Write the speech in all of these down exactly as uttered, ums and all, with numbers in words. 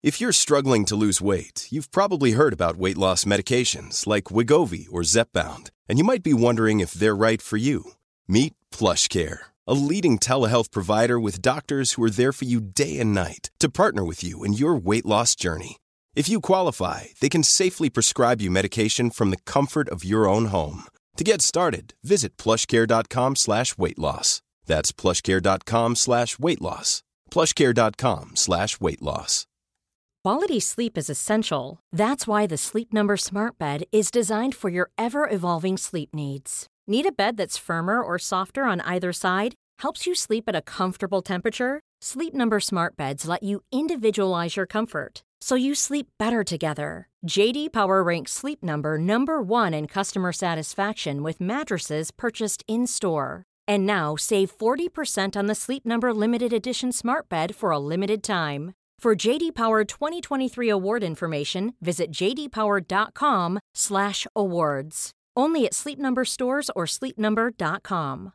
If you're struggling to lose weight, you've probably heard about weight loss medications like Wegovy or Zepbound, and you might be wondering if they're right for you. Meet PlushCare, a leading telehealth provider with doctors who are there for you day and night to partner with you in your weight loss journey. If you qualify, they can safely prescribe you medication from the comfort of your own home. To get started, visit plushcare.com slash weight loss. That's plushcare.com slash weight loss. plushcare.com slash weight loss. Quality sleep is essential. That's why the Sleep Number Smart Bed is designed for your ever-evolving sleep needs. Need a bed that's firmer or softer on either side? Helps you sleep at a comfortable temperature? Sleep Number Smart Beds let you individualize your comfort, so you sleep better together. J D Power ranks Sleep Number number one in customer satisfaction with mattresses purchased in-store. And now, save forty percent on the Sleep Number Limited Edition Smart Bed for a limited time. For J D Power twenty twenty-three award information, visit jdpower.com slash awards. Only at Sleep Number stores or sleep number dot com.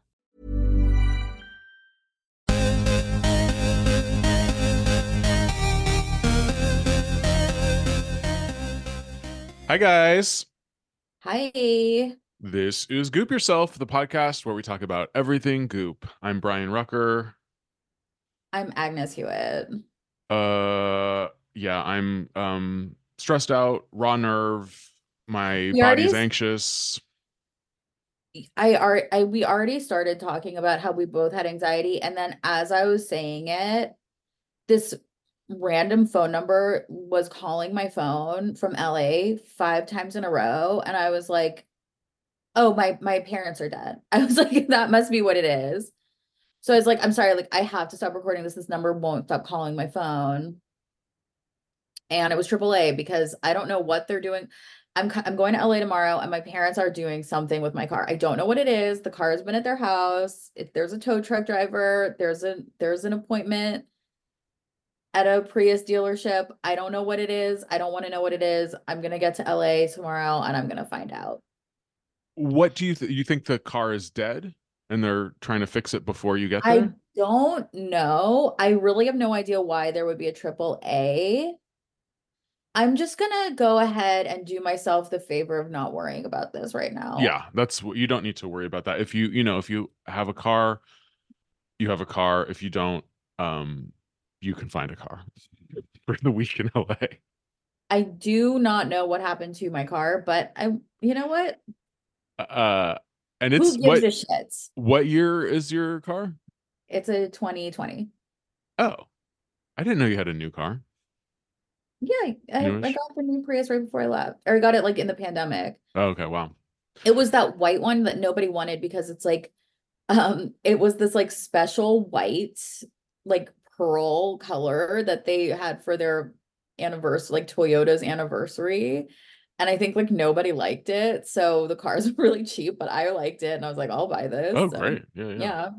Hi, guys. Hi. This is Goop Yourself, the podcast where we talk about everything Goop. I'm Brian Rucker. I'm Agnes Hewitt. Uh, yeah, I'm um stressed out, raw nerve. My We body's already- anxious. I are I we already started talking about how we both had anxiety, and then as I was saying it, this random phone number was calling my phone from L A five times in a row, and I was like, "Oh, my my parents are dead." I was like, "That must be what it is." So I was like, I'm sorry, like I have to stop recording this. This number won't stop calling my phone. And it was triple A because I don't know what they're doing. I'm I'm going to L A tomorrow and my parents are doing something with my car. I don't know what it is. The car has been at their house. If there's a tow truck driver, there's a there's an appointment at a Prius dealership. I don't know what it is. I don't want to know what it is. I'm going to get to L A tomorrow and I'm going to find out. What do you th- you think the car is dead and they're trying to fix it before you get I there? don't know. I really have no idea why there would be a triple A. I'm just gonna go ahead and do myself the favor of not worrying about this right now. Yeah, that's what you don't need to worry about that. If you, you know, if you have a car, you have a car. If you don't, um, you can find a car for the week in L A. I do not know what happened to my car, but I, you know what? Uh, and it's Who gives what a shit? what year is your car? It's a twenty twenty. Oh, I didn't know you had a new car. Yeah, I, I Newish? got the new Prius right before I left, or I got it like in the pandemic. Oh, okay, wow. It was that white one that nobody wanted because it's like, um, it was this like special white, like pearl color that they had for their anniversary, like Toyota's anniversary. And I think like nobody liked it. So the cars were really cheap, but I liked it. And I was like, I'll buy this. Oh, So, great. Yeah, yeah.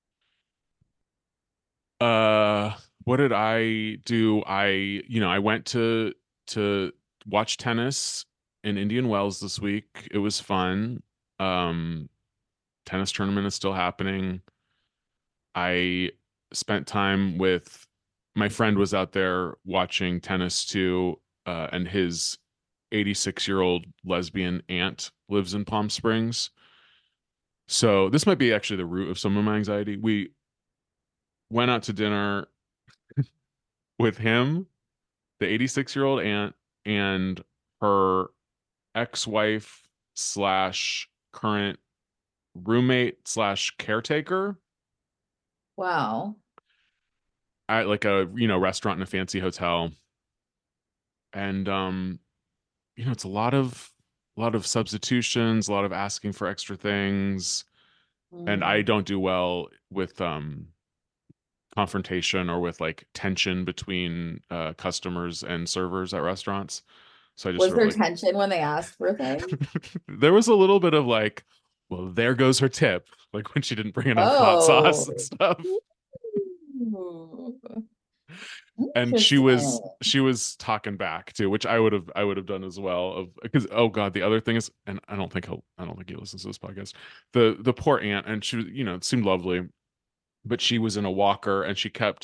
yeah. Uh, what did I do? I, you know, I went to to watch tennis in Indian Wells this week. It was fun. Um, tennis tournament is still happening. I spent time with my friend was out there watching tennis too, uh, and his eighty-six year old lesbian aunt lives in Palm Springs. So this might be actually the root of some of my anxiety. We went out to dinner with him, the eighty-six year old aunt, and her ex-wife slash current roommate slash caretaker Wow. at like a, you know, restaurant in a fancy hotel. And um you know, it's a lot of a lot of substitutions, a lot of asking for extra things. And I Mm. don't do well with um confrontation or with like tension between uh customers and servers at restaurants. So I just Was sort there of like tension when they asked for things? there was a little bit of like, well, there goes her tip, like when she didn't bring enough hot sauce and Oh. stuff. Ooh. And she was Interesting. she was talking back too, which I would have I would have done as well. Of because oh god, the other thing is, and I don't think he'll I don't think he listens to this podcast. The the poor aunt, and she was, you know, it seemed lovely, but she was in a walker and she kept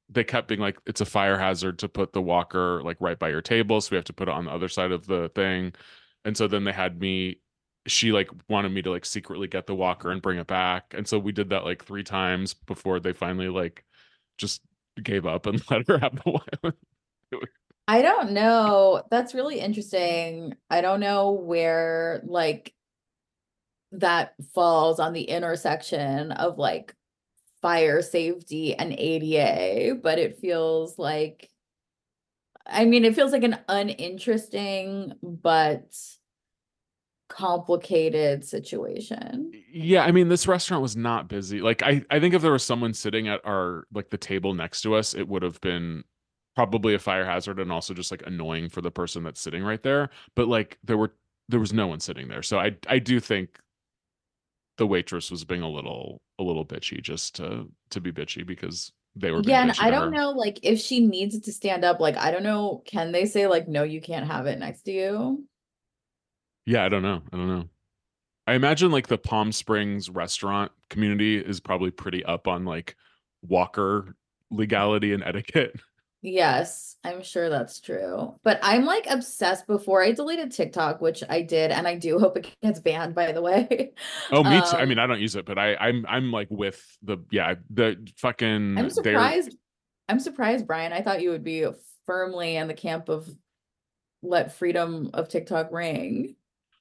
they kept being like, it's a fire hazard to put the walker like right by your table, so we have to put it on the other side of the thing. And so then they had me, she like wanted me to like secretly get the walker and bring it back. And so we did that like three times before they finally like just gave up and let her have the walker. I don't know. That's really interesting. I don't know where like that falls on the intersection of like fire safety and A D A, but it feels like, I mean, it feels like an uninteresting but complicated situation. Yeah, I mean, this restaurant was not busy. Like, I, I think if there was someone sitting at our like the table next to us, it would have been probably a fire hazard and also just like annoying for the person that's sitting right there. But like, there were there was no one sitting there, so I I do think the waitress was being a little a little bitchy just to to be bitchy because they were being Yeah, and bitchy I to don't her. know, like if she needs to stand up, like I don't know, can they say like no, you can't have it next to you? Yeah, I don't know. I don't know. I imagine like the Palm Springs restaurant community is probably pretty up on like walker legality and etiquette. Yes, I'm sure that's true. But I'm like obsessed before I deleted TikTok, which I did, and I do hope it gets banned, by the way. Oh, me too. I Um, mean, I don't use it, but I I'm I'm like with the yeah, the I'm fucking they're surprised. I'm surprised, Brian. I thought you would be firmly in the camp of let freedom of TikTok ring.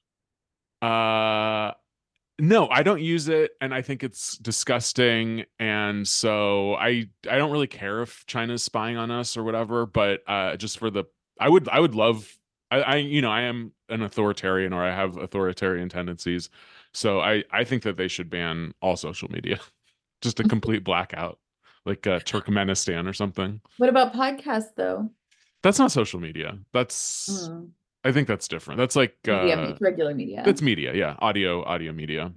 uh no, I don't use it and I think it's disgusting, and so I I don't really care if China's spying on us or whatever, but uh just for the I would I would love I, I you know, I am an authoritarian or I have authoritarian tendencies. So I I think that they should ban all social media. Just a complete blackout, like uh, Turkmenistan or something. What about podcasts, though? That's not social media. That's Mm, I think that's different. That's like media, uh me- regular media. that's media, yeah. Audio, audio media.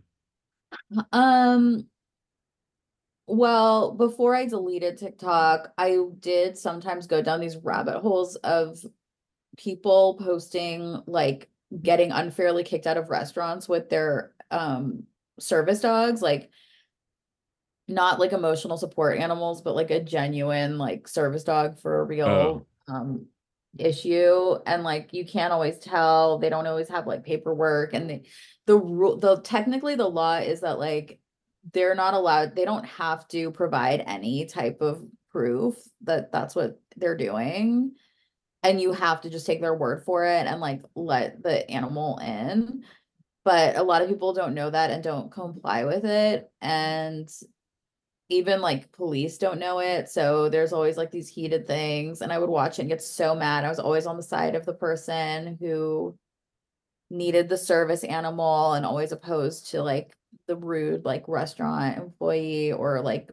Um, well, before I deleted TikTok, I did sometimes go down these rabbit holes of people posting like getting unfairly kicked out of restaurants with their um service dogs, like not like emotional support animals, but like a genuine like service dog for a Oh, real um issue. And like you can't always tell, they don't always have like paperwork, and the the rule the technically the law is that like they're not allowed, they don't have to provide any type of proof that that's what they're doing, and you have to just take their word for it and like let the animal in. But a lot of people don't know that and don't comply with it, and even like police don't know it. So there's always like these heated things, and I would watch it and get so mad. I was always on the side of the person who needed the service animal and always opposed to like the rude like restaurant employee or like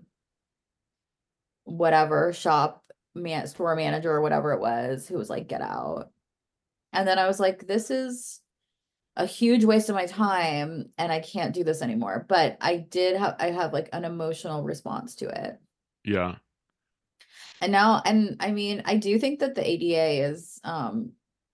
whatever shop man store manager or whatever it was who was like, get out. And then I was like, this is a huge waste of my time and I can't do this anymore. But I did have I have like an emotional response to it. yeah. And now, and I mean, I do think that the A D A is um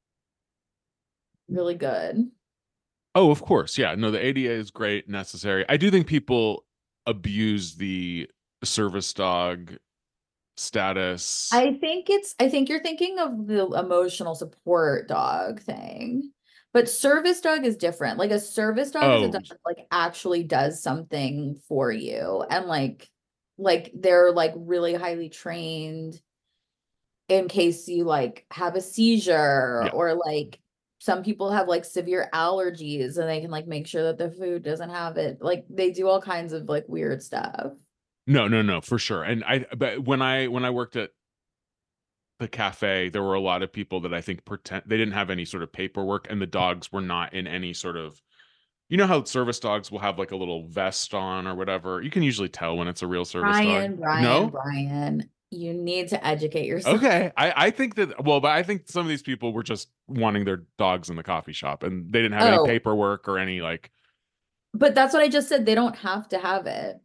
really good. Oh, of course. Yeah. No, the A D A is great, necessary. I do think people abuse the service dog status. I think it's I think you're thinking of the emotional support dog thing. But service dog is different. Like a service dog is a Oh, dog that like actually does something for you, and like like they're like really highly trained in case you like have a seizure, yeah. or like some people have like severe allergies and they can like make sure that the food doesn't have it. Like they do all kinds of like weird stuff. No, no, no, for sure. And I but when I when I worked at the cafe, there were a lot of people that I think pretend they didn't have any sort of paperwork, and the dogs were not in any sort of, you know how service dogs will have like a little vest on or whatever. You can usually tell when it's a real service dog. Brian, Brian, No? Brian, you need to educate yourself. Okay. I I think that, well, but I think some of these people were just wanting their dogs in the coffee shop and they didn't have any Oh, paperwork or any like, but that's what I just said. They don't have to have it.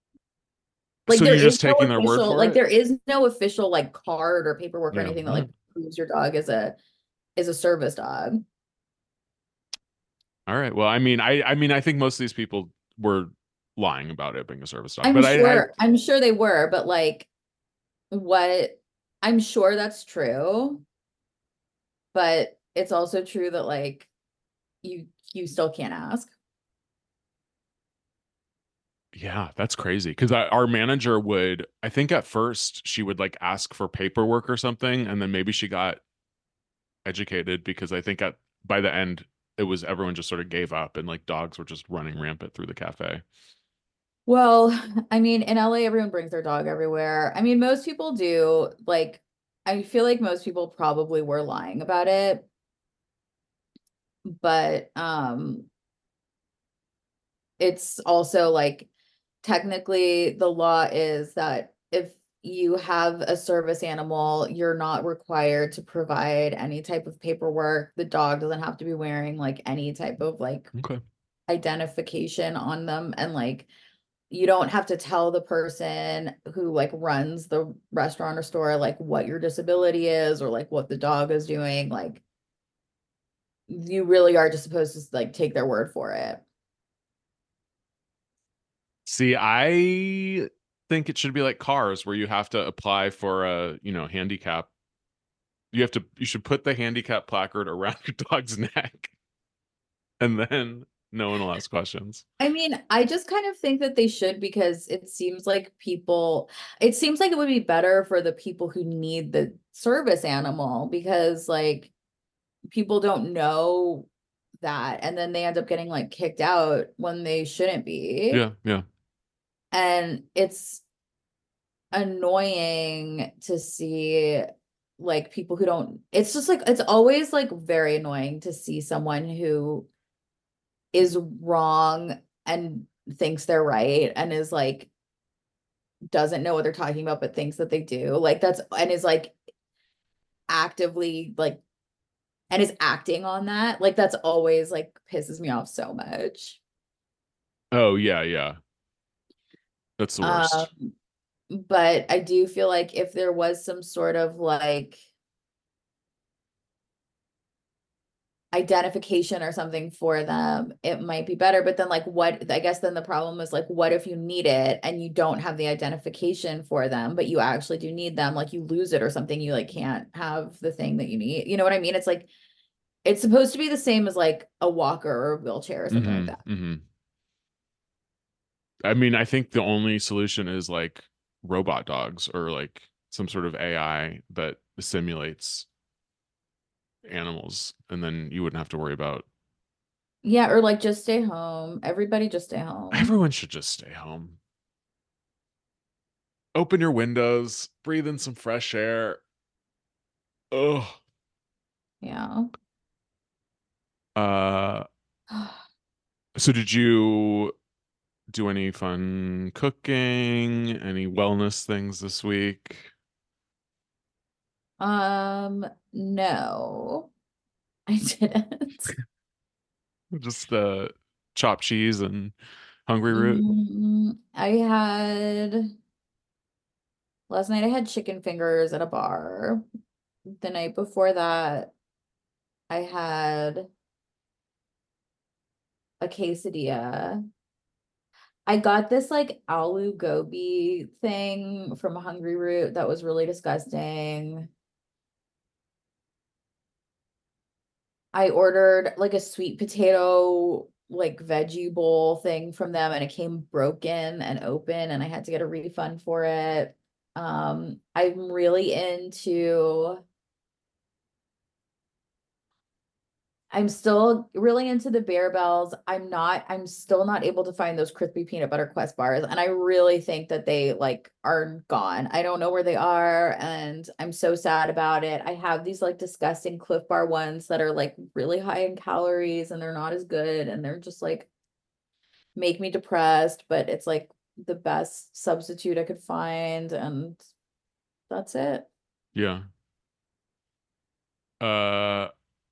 Like so there you're is just no taking their word official, for like it? there is no official like card or paperwork or Yeah. anything that All like proves your dog is a is a service dog. right. Well, I mean, I I mean, I think most of these people were lying about it being a service dog, I'm but I I sure, I'm sure they were, but like what I'm sure that's true, but it's also true that like you you still can't ask. Yeah, that's crazy. Because our manager would, I think at first she would like ask for paperwork or something, and then maybe she got educated because I think at by the end it was everyone just sort of gave up and like dogs were just running rampant through the cafe. Well, I mean, in L A, everyone brings their dog everywhere. I mean, most people do. Like, I feel like most people probably were lying about it, but um, it's also like technically the law is that if you have a service animal, you're not required to provide any type of paperwork. The dog doesn't have to be wearing like any type of like Okay. identification on them, and like you don't have to tell the person who like runs the restaurant or store like what your disability is or like what the dog is doing. Like you really are just supposed to like take their word for it. See, I think it should be like cars where you have to apply for a, you know, handicap. You have to, you should put the handicap placard around your dog's neck and then no one will ask questions. I mean, I just kind of think that they should, because it seems like people, it seems like it would be better for the people who need the service animal, because like people don't know that, and then they end up getting like kicked out when they shouldn't be. Yeah, yeah. And it's annoying to see like people who don't, it's just like it's always like very annoying to see someone who is wrong and thinks they're right and is like doesn't know what they're talking about but thinks that they do, like that's, and is like actively like and is acting on that, like that's always like pisses me off so much. Oh, yeah, yeah. That's the um worst. but I do feel like if there was some sort of like identification or something for them, it might be better. But then like what, I guess then the problem is like, what if you need it and you don't have the identification for them, but you actually do need them, like you lose it or something, you like can't have the thing that you need. You know what I mean? It's like it's supposed to be the same as like a walker or a wheelchair or something like Mm-hmm, that. mm-hmm. I mean, I think the only solution is like robot dogs or like some sort of A I that simulates animals, and then you wouldn't have to worry about. Yeah, or like just stay home. Everybody just stay home. Everyone should just stay home. Open your windows, breathe in some fresh air. Oh. Yeah. Uh, so did you do any fun cooking, any wellness things this week? Um, no, I didn't. Just uh chopped cheese and hungry root. Mm, I had last night I had chicken fingers at a bar. The night before that, I had a quesadilla. I got this like aloo gobi thing from Hungry Root that was really disgusting. I ordered like a sweet potato like veggie bowl thing from them, and it came broken and open and I had to get a refund for it. Um, I'm really into I'm still really into the Bear Bells. I'm not, I'm still not able to find those crispy peanut butter Quest bars. And I really think that they like are gone. I don't know where they are. And I'm so sad about it. I have these like disgusting Cliff Bar ones that are like really high in calories and they're not as good. And they're just like make me depressed, but it's like the best substitute I could find. And that's it. Yeah. Uh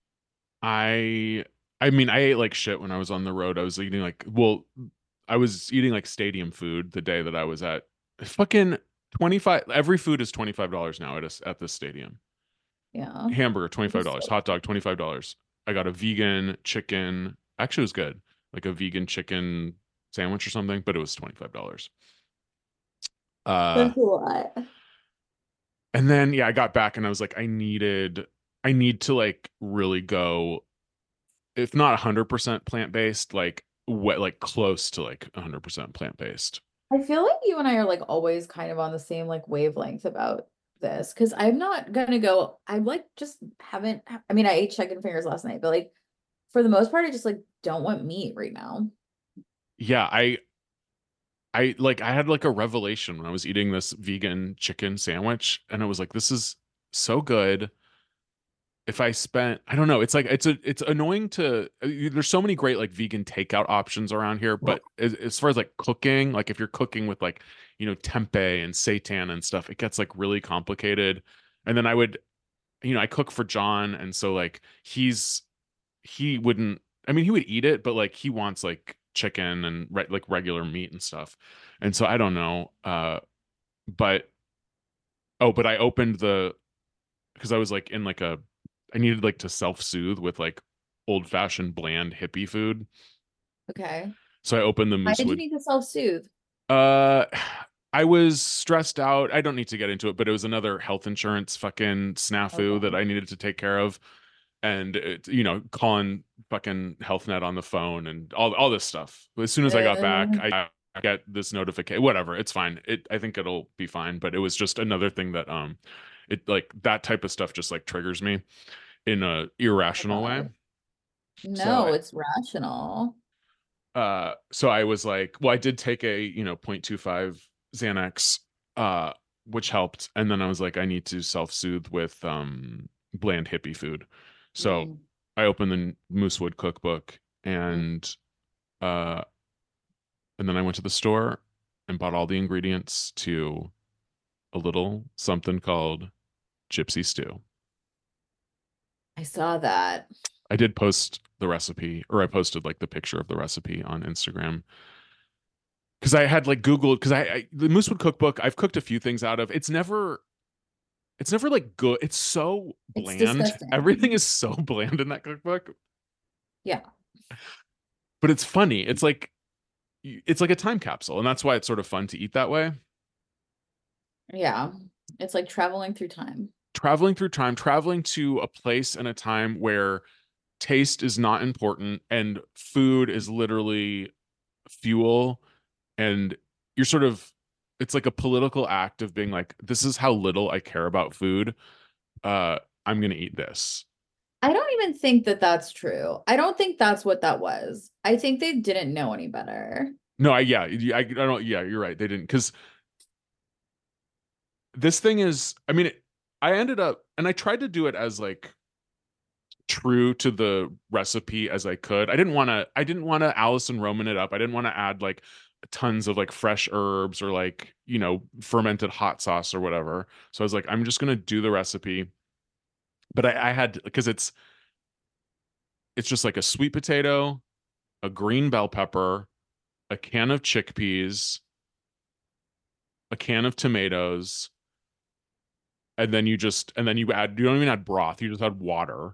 I I mean, I ate like shit when I was on the road. I was eating like, well, I was eating like stadium food the day that I was at fucking twenty-five. Every food is twenty-five dollars now at us at this stadium. Yeah. Hamburger, twenty-five It's dollars so Hot dog, twenty-five dollars I got a vegan chicken. Actually, it was good. Like a vegan chicken sandwich or something, but it was twenty-five dollars. Uh, That's a lot. and then yeah, I got back and I was like, I needed, I need to like really go, if not one hundred percent plant-based, like what, like close to like one hundred percent plant-based. I feel like you and I are like always kind of on the same like wavelength about this because I'm not gonna go. I like just haven't. I mean, I ate chicken fingers last night, but like for the most part, I just like don't want meat right now. Yeah, I I like I had like a revelation when I was eating this vegan chicken sandwich and I was like, this is so good. If I spent, I don't know, it's like it's a it's annoying to uh, there's so many great like vegan takeout options around here, but as, as far as like cooking, like if you're cooking with like, you know, tempeh and seitan and stuff, it gets like really complicated. And then I would, you know, I cook for John, and so like he's he wouldn't, I mean, he would eat it, but like he wants like chicken and re like regular meat and stuff. And so I don't know. Uh, but oh, but I opened the because I was like in like a I needed like to self-soothe with like old-fashioned bland hippie food. Okay. So I opened the Why did you Moosewood. need to self-soothe? Uh I was stressed out. I don't need to get into it, but it was another health insurance fucking snafu that Okay. I needed to take care of. And it, you know, calling fucking HealthNet on the phone and all all this stuff. As soon as I got back, Uh, I get this notification. Whatever, it's fine. It I think it'll be fine. But it was just another thing that um, it like that type of stuff just like triggers me in a irrational way. God. So No, I it's rational. uh so I was like, well, I did take a, you know, point two five Xanax, uh, which helped. And then I was like, I need to self-soothe with um bland hippie food. So Mm, I opened the Moosewood cookbook mm. and uh and then I went to the store and bought all the ingredients to a little something called gypsy stew. I saw that. I did post the recipe, or I posted like the picture of the recipe on Instagram because I had like Googled because I, I the Moosewood cookbook I've cooked a few things out of. It's never it's never like good. It's so It's bland. Everything disgusting. is so bland in that cookbook, Yeah. but it's funny. It's like it's like a time capsule, and that's why it's sort of fun to eat that way. Yeah. It's like traveling through time. Traveling through time, traveling to a place and a time where taste is not important and food is literally fuel, and you're sort of it's like a political act of being like, this is how little I care about food. Uh, I'm gonna eat this. I don't even think that that's true. I don't think that's what that was. I think they didn't know any better. No, I yeah, I, I don't. Yeah, you're right. They didn't because this thing is. I mean, it, I ended up and I tried to do it as like true to the recipe as I could. I didn't want to. I didn't want to Allison Roman it up. I didn't want to add like tons of like fresh herbs or like, you know, fermented hot sauce or whatever. So I was like, I'm just gonna do the recipe. But I, I had because it's it's just like a sweet potato, a green bell pepper, a can of chickpeas, a can of tomatoes, and then you just and then you add you don't even add broth, you just add water.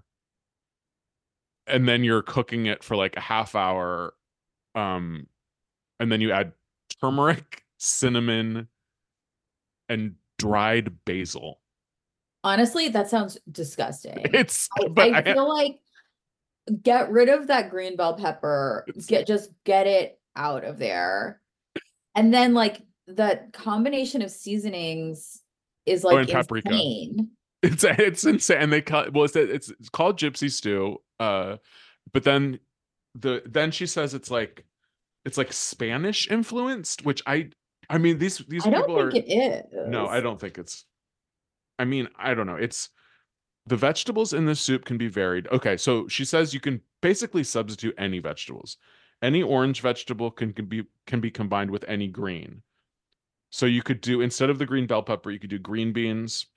And then you're cooking it for like a half hour. Um, and then you add turmeric, cinnamon, and dried basil. Honestly, that sounds disgusting. It's I, but I I feel like get rid of that green bell pepper, it's get just get it out of there. And then like the combination of seasonings is oh, like and paprika. insane. It's it's insane. And they cut well, it's it's it's called gypsy stew. Uh, but then the then she says it's like it's like Spanish influenced, which I I mean these these I don't people think are it no, I is. don't think it's I mean, I don't know. It's the vegetables in the soup can be varied. Okay, so she says you can basically substitute any vegetables. Any orange vegetable can, can be can be combined with any green. So you could do instead of the green bell pepper, you could do green beans.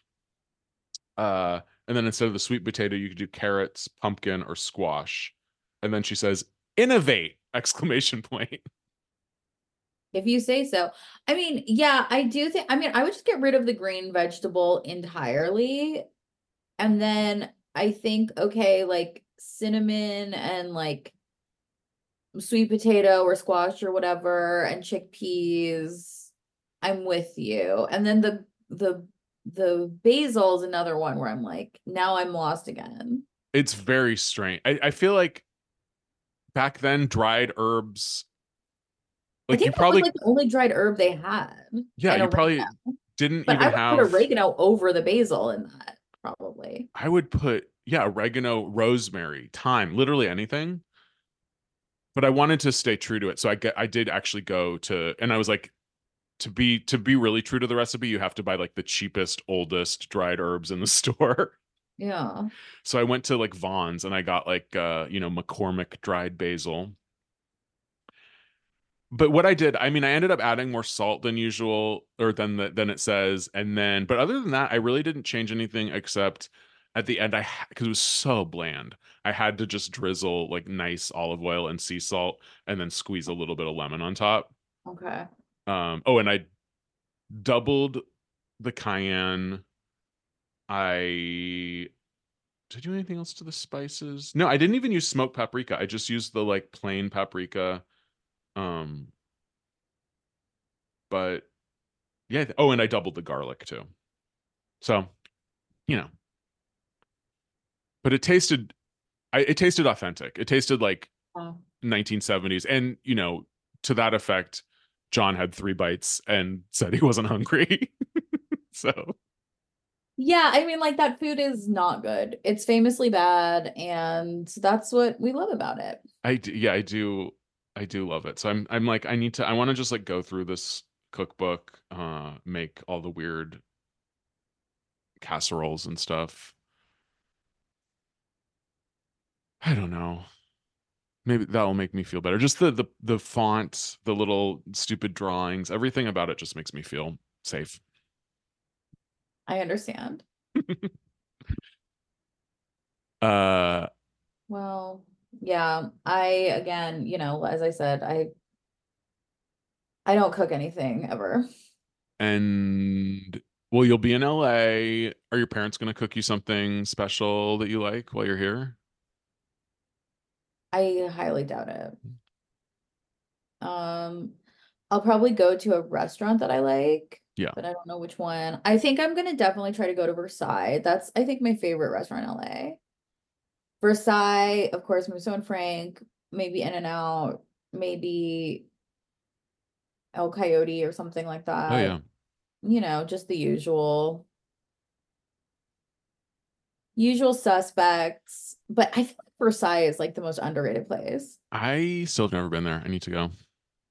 Uh, and then instead of the sweet potato, you could do carrots, pumpkin, or squash. And then she says, "Innovate!" Exclamation point. If you say so. I mean, yeah, I do think, I mean, I would just get rid of the green vegetable entirely. And then I think, okay, like cinnamon and like sweet potato or squash or whatever and chickpeas, I'm with you. And then the the the basil is another one where I'm like, now I'm lost again. It's very strange. I, I feel like back then dried herbs, I like you think that was probably, like the only dried herb they had. yeah, And you oregano. probably didn't But I even would put have, oregano over the basil in that, probably. I would put, yeah, oregano, rosemary, thyme, literally anything. But I wanted to stay true to it. So I get, I did actually go to, and I was like, to be to be really true to the recipe, you have to buy like the cheapest, oldest dried herbs in the store. Yeah. So I went to like Vaughn's and I got like uh, you know, McCormick dried basil. But what I did, I mean, I ended up adding more salt than usual, or than the, than it says, and then, but other than that, I really didn't change anything except at the end, I because it was so bland, I had to just drizzle like nice olive oil and sea salt, and then squeeze a little bit of lemon on top. Okay. Um, oh, and I doubled the cayenne. I did I do anything else to the spices? No, I didn't even use smoked paprika. I just used the like plain paprika. Um, but yeah. Oh, and I doubled the garlic too. So, you know, but it tasted, I, it tasted authentic. It tasted like Oh. nineteen seventies, and you know, to that effect, John had three bites and said he wasn't hungry. So Yeah, I mean, like that food is not good. It's famously bad, and that's what we love about it. I do, yeah, I do, I do love it. So I'm, I'm like, I need to, I want to just like go through this cookbook, uh, make all the weird casseroles and stuff. I don't know. Maybe that'll make me feel better. Just the the the font, the little stupid drawings, everything about it just makes me feel safe. I understand. Uh, Well, yeah, I again, you know, as I said, I I don't cook anything ever. and well, you'll be in L A. Are your parents gonna cook you something special that you like while you're here? I highly doubt it. Um, I'll probably go to a restaurant that I like, Yeah. but I don't know which one. I think I'm gonna definitely try to go to Versailles. That's, I think, my favorite restaurant in L A. Versailles, of course, Musso and Frank, maybe In-N-Out, maybe El Coyote or something like Oh that. yeah. You know, just the usual, usual suspects. But I feel like Versailles is like the most underrated place. I still have never been there. I need to go.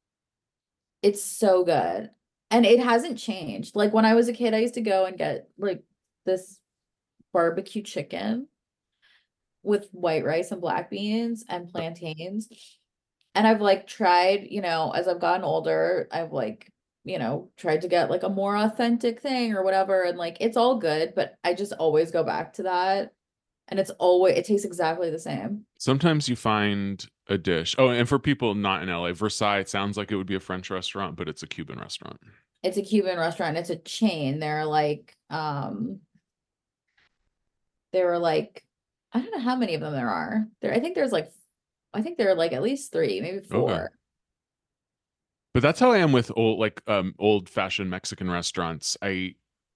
It's so good. And it hasn't changed. Like when I was a kid, I used to go and get like this barbecue chicken with white rice and black beans and plantains. And I've like tried, you know, as I've gotten older, I've like, you know, tried to get like a more authentic thing or whatever. And like it's all good, but I just always go back to that. And it's always, it tastes exactly the same. Sometimes you find a dish. Oh, and for people not in L A, Versailles, it sounds like it would be a French restaurant, but it's a Cuban restaurant. It's a Cuban restaurant. It's a chain. They're like, um, there are like, I don't know how many of them there are. There, I think there's like, I think there are like at least three, maybe four. Okay. But that's how I am with old, like um old fashioned Mexican restaurants. I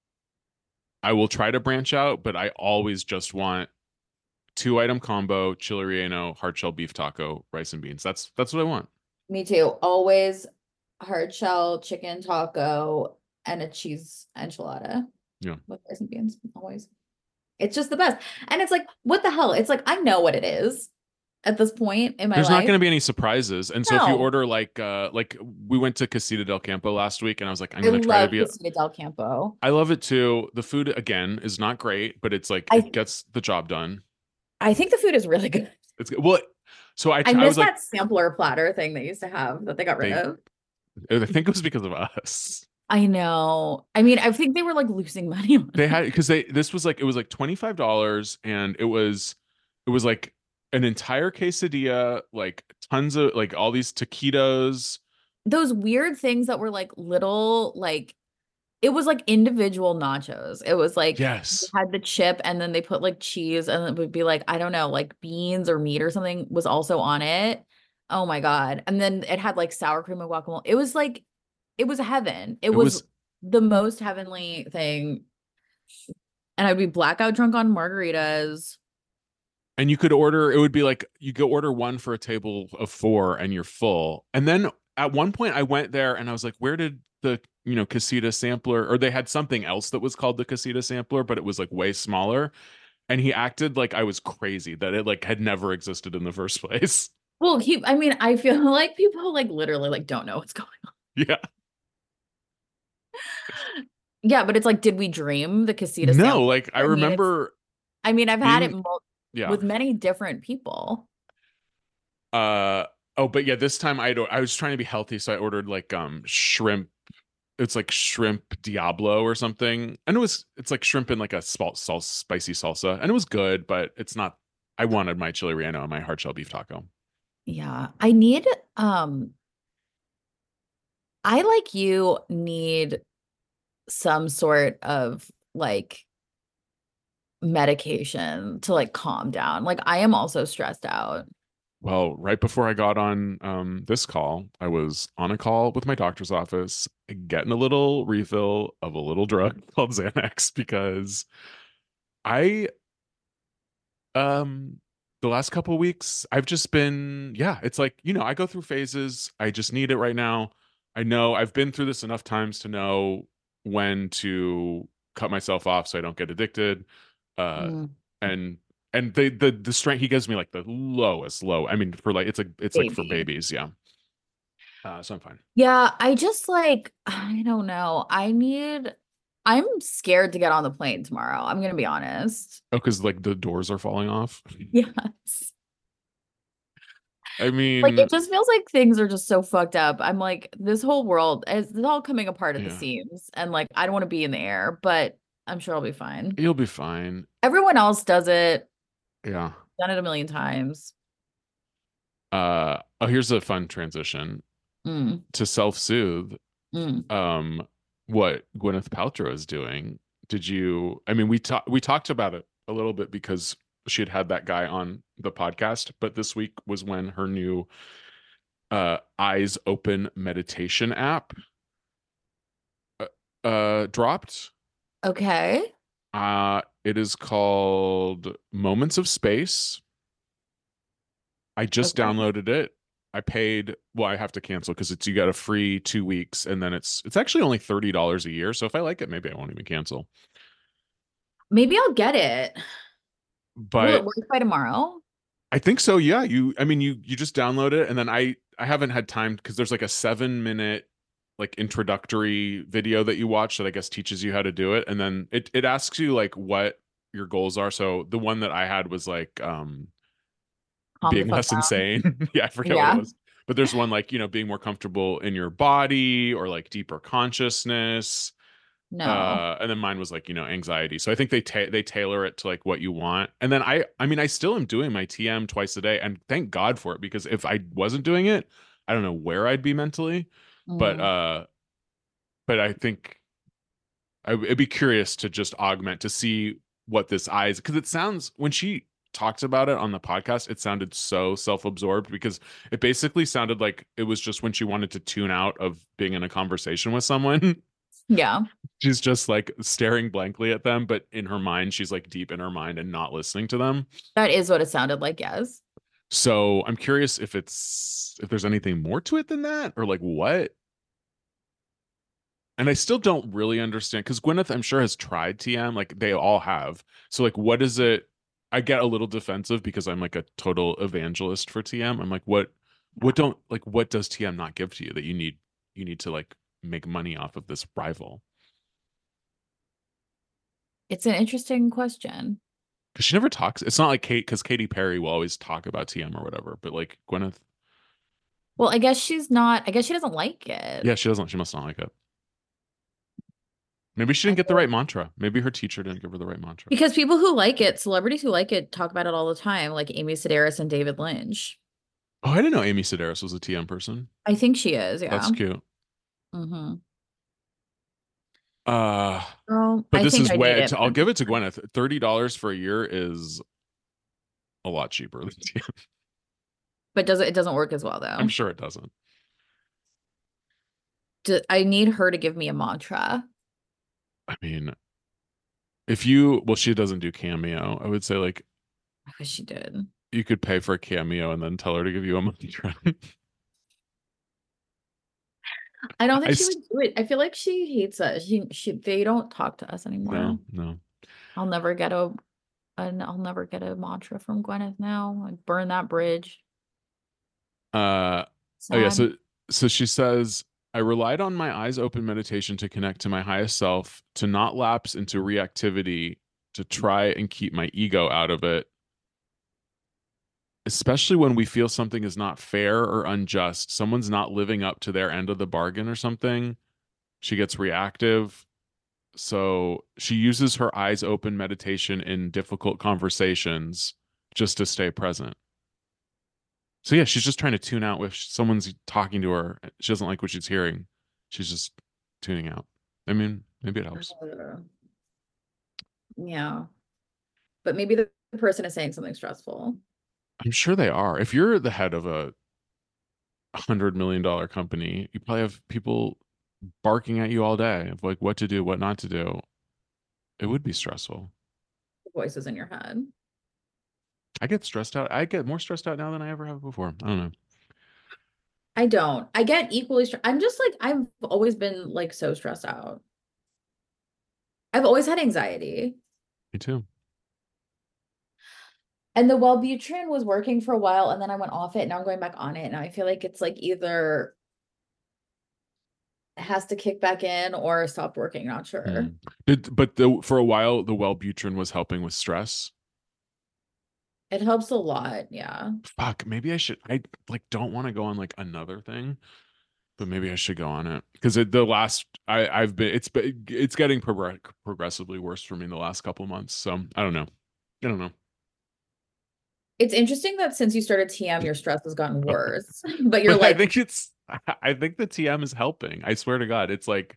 I will try to branch out, but I always just want two item combo, chile relleno, hard shell beef taco, rice and beans. That's that's what I want. Me too. Always hard shell chicken taco and a cheese enchilada. Yeah. With rice and beans. Always. It's just the best. And it's like, what the hell? It's like, I know what it is at this point in my There's life. not going to be any surprises. And so if you No. order like uh like we went to Casita del Campo last week and I was like, I'm I going to try to love be a- Casita del Campo. I love it too. The food again is not great, but it's like I- it gets the job done. I think the food is really good. It's good. Well, so I, I I miss was like, that sampler platter thing they used to have that they got rid They- of. I think it was because of us. I know. I mean, I think they were like losing money on They it. had because they this was like it was like twenty-five dollars and it was it was like an entire quesadilla, like tons of like all these taquitos. Those weird things that were like little, like it was like individual nachos. It was like Yes. they had the chip and then they put like cheese and it would be like, I don't know, like beans or meat or something was also on it. Oh my God. And then it had like sour cream and guacamole. It was like, it was heaven. It, It was, was the most heavenly thing And I'd be blackout drunk on margaritas. And you could order, it would be like you go order one for a table of four and you're full. And then at one point I went there and I was like, where did the, you know, Casita sampler, or they had something else that was called the Casita sampler, but it was like way smaller. And he acted like I was crazy, that it like had never existed in the first place. Well, he, I mean, I feel like people like literally like don't know what's going on. Yeah. Yeah, but it's like, did we dream the Casita No, sampler? like I I mean, it's- remember I mean, I've had it being- mul- yeah. with many different people. Uh oh, but yeah, this time I I was trying to be healthy, so I ordered like um shrimp. It's like shrimp Diablo or something, and it was it's like shrimp in like a salt, salt spicy salsa, and it was good, but it's not. I wanted my chili relleno and my hard shell beef taco. Yeah, I need um I like you need some sort of like medication to like calm down. Like I am also stressed out. Well, right before I got on um, this call, I was on a call with my doctor's office, getting a little refill of a little drug called Xanax because I, um, the last couple of weeks, I've just been, yeah, it's like, you know, I go through phases. I just need it right now. I know I've been through this enough times to know when to cut myself off so I don't get addicted. Uh, Mm, and and the the the strength he gives me like the lowest low. I mean, for like it's like it's like for baby. babies, yeah. Uh, so I'm fine. Yeah, I just like I don't know. I need I'm scared to get on the plane tomorrow. I'm gonna be honest. Oh, because like the doors are falling off. Yes. I mean, Like it just feels like things are just so fucked up. I'm like, this whole world is it's all coming apart at the yeah, seams. And like I don't want to be in the air, but I'm sure I'll be fine. you'll be fine. Everyone else does it. Yeah. Done it a million times. Uh. Oh, here's a fun transition Mm, to self-soothe. mm. Um, what Gwyneth Paltrow is doing. Did you? I mean, we talked we talked about it a little bit because she had had that guy on the podcast, but this week was when her new uh eyes open meditation app uh, uh dropped. Okay. Uh it is called Moments of Space. I just Okay. downloaded it. I paid, well, I have to cancel because it's you got a free two weeks and then it's it's actually only thirty dollars a year. So if I like it, maybe I won't even cancel. Maybe I'll get it. Will it But work by tomorrow? I think so. Yeah. You, I mean, you, you just download it and then I, I haven't had time because there's like a seven minute like introductory video that you watch that I guess teaches you how to do it. And then it, it asks you like what your goals are. So the one that I had was like, um, Calm the being fuck less down. insane. Yeah. I forget what Yeah. it was, but there's one like, you know, being more comfortable in your body or like deeper consciousness. No. Uh and then mine was like, you know, anxiety. So I think they ta- they tailor it to like what you want. And then i i mean I still am doing my T M twice a day, and thank God for it, because if I wasn't doing it, I don't know where I'd be mentally. But Mm. uh but I think I, I'd be curious to just augment to see what this eyes, because it sounds, when she talked about it on the podcast, it sounded so self-absorbed, because it basically sounded like it was just when she wanted to tune out of being in a conversation with someone. Yeah. She's just like staring blankly at them, but in her mind, she's like deep in her mind and not listening to them. That is what it sounded like, yes. So I'm curious if it's if there's anything more to it than that, or like what. And I still don't really understand, because Gwyneth, I'm sure, has tried T M, like they all have. So like, what is it? I get a little defensive because I'm like a total evangelist for T M. I'm like, what, what don't like, what does T M not give to you that you need, you need to like make money off of this rival? It's an interesting question. Because she never talks. It's not like Kate, because Katy Perry will always talk about T M or whatever. But like Gwyneth, Well, I guess she's not, I guess she doesn't like it. yeah, she doesn't. She must not like it. Maybe she didn't get the right mantra. Maybe her teacher didn't give her the right mantra. Because people who like it, celebrities who like it, talk about it all the time, like Amy Sedaris and David Lynch. Oh, I didn't know Amy Sedaris was a T M person. I think she is, yeah. That's cute. Mm-hmm. Uh, Well, but I this think is I way. need it. I'll give it to Gwyneth. Thirty dollars for a year is a lot cheaper than T M. But does it, it doesn't work as well, though. I'm sure it doesn't. Do, I need her to give me a mantra. I mean, If you, well, she doesn't do Cameo. I would say like I wish she did. you could pay for a Cameo and then tell her to give you a money trap. I don't think I she would st- do it. I feel like she hates us. She, she, they don't talk to us anymore. no, no. I'll never get a, an, I'll never get a mantra from Gwyneth now. I burn that bridge. Uh, oh yeah. Sad. So, so she says, I relied on my eyes open meditation to connect to my highest self, to not lapse into reactivity, to try and keep my ego out of it. Especially when we feel something is not fair or unjust, someone's not living up to their end of the bargain or something, she gets reactive. So she uses her eyes open meditation in difficult conversations just to stay present. So yeah, she's just trying to tune out if someone's talking to her. She doesn't like what she's hearing. She's just tuning out. I mean, maybe it helps. Uh, yeah. But maybe the person is saying something stressful. I'm sure they are. If you're the head of a hundred million dollar company, you probably have people barking at you all day of like what to do, what not to do. It would be stressful. The voices in your head. I get stressed out. I get more stressed out now than I ever have before. I don't know. I don't. I get equally stressed. I'm just like, I've always been like so stressed out. I've always had anxiety. Me too. And the Wellbutrin was working for a while and then I went off it. Now I'm going back on it. Now I feel like it's like either it has to kick back in or stopped working. Not sure. Mm. Did, but the, for a while, the Wellbutrin was helping with stress. It helps a lot. Yeah. Fuck, maybe I should, I like don't want to go on like another thing, but maybe I should go on it. Because the last, I, I've been, it's, it's getting prog- progressively worse for me in the last couple months. So I don't know. I don't know. It's interesting that since you started T M, your stress has gotten worse. But you're but like, I think it's, I think the T M is helping. I swear to God, it's like,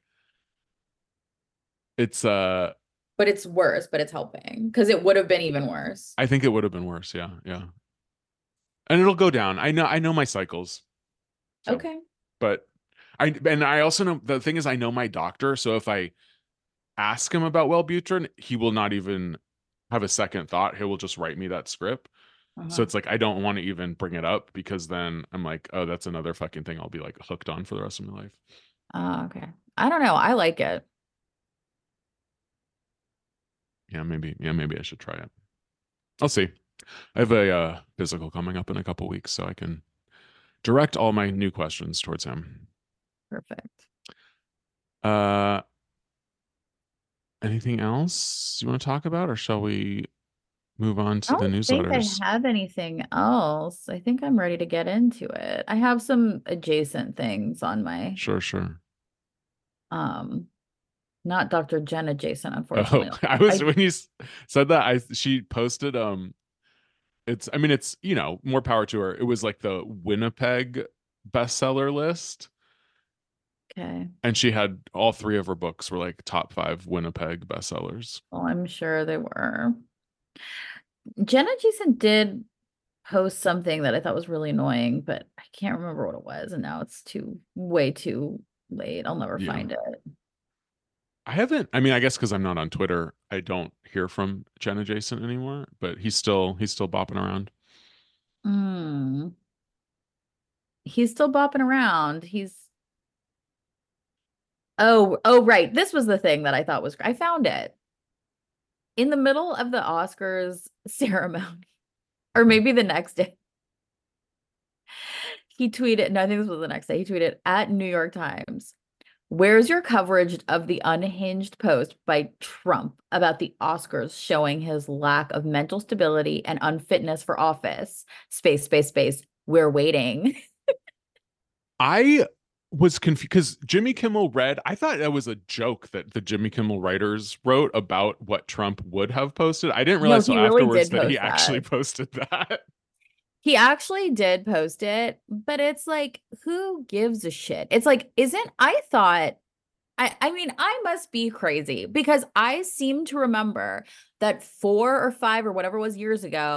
it's uh. But it's worse, but it's helping because it would have been even worse. I think it would have been worse. Yeah, yeah. And it'll go down. I know. I know my cycles. So, okay. But I and I also know the thing is I know my doctor. So if I ask him about Wellbutrin, he will not even have a second thought. He will just write me that script. Uh-huh. So it's like, I don't want to even bring it up because then I'm like, oh, that's another fucking thing I'll be like hooked on for the rest of my life. Oh, uh, okay. I don't know. I like it. Yeah, maybe. Yeah, maybe I should try it. I'll see. I have a uh, physical coming up in a couple weeks, so I can direct all my new questions towards him. Perfect. Uh, anything else you want to talk about, or shall we move on to I the don't newsletters? think I have anything else. I think I'm ready to get into it. I have some adjacent things on my Sure, sure. Um, not Doctor Jen adjacent, unfortunately. Oh, I was I, when you said that. I she posted um, it's I mean it's you know more power to her. It was like the Winnipeg bestseller list. Okay. And she had all three of her books were like top five Winnipeg bestsellers. Well, I'm sure they were. Jenna Jason did post something that I thought was really annoying, but I can't remember what it was. And now it's too way too late. I'll never yeah. find it. I haven't, I mean, I guess because I'm not on Twitter, I don't hear from Jenna Jason anymore, but he's still, he's still bopping around. Mm. He's still bopping around. He's, oh, oh, right. This was the thing that I thought was, I found it. In the middle of the Oscars ceremony, or maybe the next day, he tweeted, no, I think this was the next day, he tweeted at New York Times, where's your coverage of the unhinged post by Trump about the Oscars showing his lack of mental stability and unfitness for office? Space, space, space. We're waiting. I was confused because Jimmy Kimmel read, I thought that was a joke that the Jimmy Kimmel writers wrote about what Trump would have posted. I didn't realize no, until really afterwards that he that. actually posted that. He actually did post it, but it's like, who gives a shit? It's like, isn't, I thought, I, I mean, I must be crazy because I seem to remember that four or five or whatever it was years ago,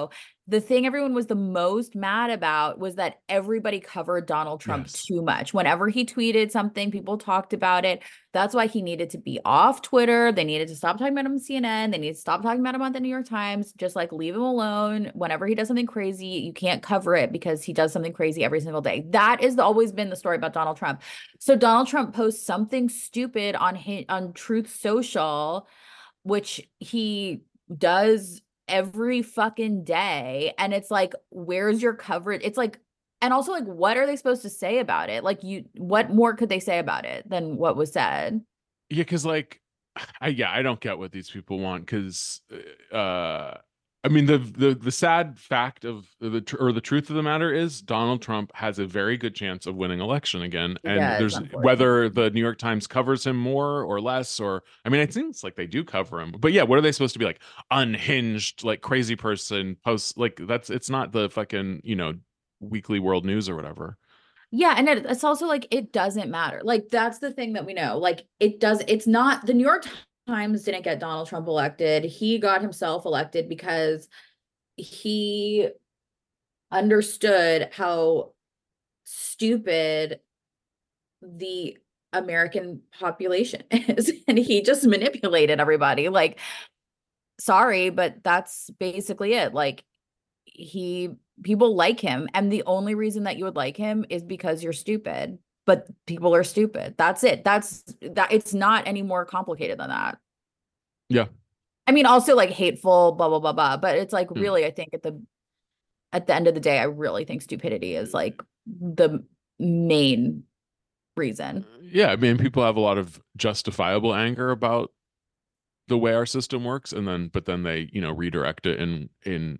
the thing everyone was the most mad about was that everybody covered Donald Trump Yes. too much. Whenever he tweeted something, people talked about it. That's why he needed to be off Twitter. They needed to stop talking about him on C N N. They needed to stop talking about him on the New York Times. Just like leave him alone. Whenever he does something crazy, you can't cover it because he does something crazy every single day. That has always been the story about Donald Trump. So Donald Trump posts something stupid on his, on Truth Social, which he does every fucking day, and it's like, where's your coverage? It's like, and also like, what are they supposed to say about it? Like, you, what more could they say about it than what was said? Yeah, because like, I yeah, I don't get what these people want. Because, uh, I mean, the the the sad fact of the tr- or the truth of the matter is Donald Trump has a very good chance of winning election again, He and does, there's whether the New York Times covers him more or less, or I mean, it seems like they do cover him, but yeah, what are they supposed to be like? Unhinged, like crazy person posts like that's it's not the fucking you know Weekly World News or whatever. Yeah, and it, it's also like, it doesn't matter. Like, that's the thing that we know. Like, it does, it's not, the New York Times didn't get Donald Trump elected. He got himself elected because he understood how stupid the American population is, and he just manipulated everybody. Like, sorry, but that's basically it. Like, he, people like him, and the only reason that you would like him is because you're stupid. But people are stupid. That's it. That's that. It's not any more complicated than that. Yeah. I mean, also like hateful, blah blah blah blah. But it's like, Hmm. really, I think at the at the end of the day, I really think stupidity is like the main reason. Yeah, I mean, people have a lot of justifiable anger about the way our system works, and then but then they you know redirect it in in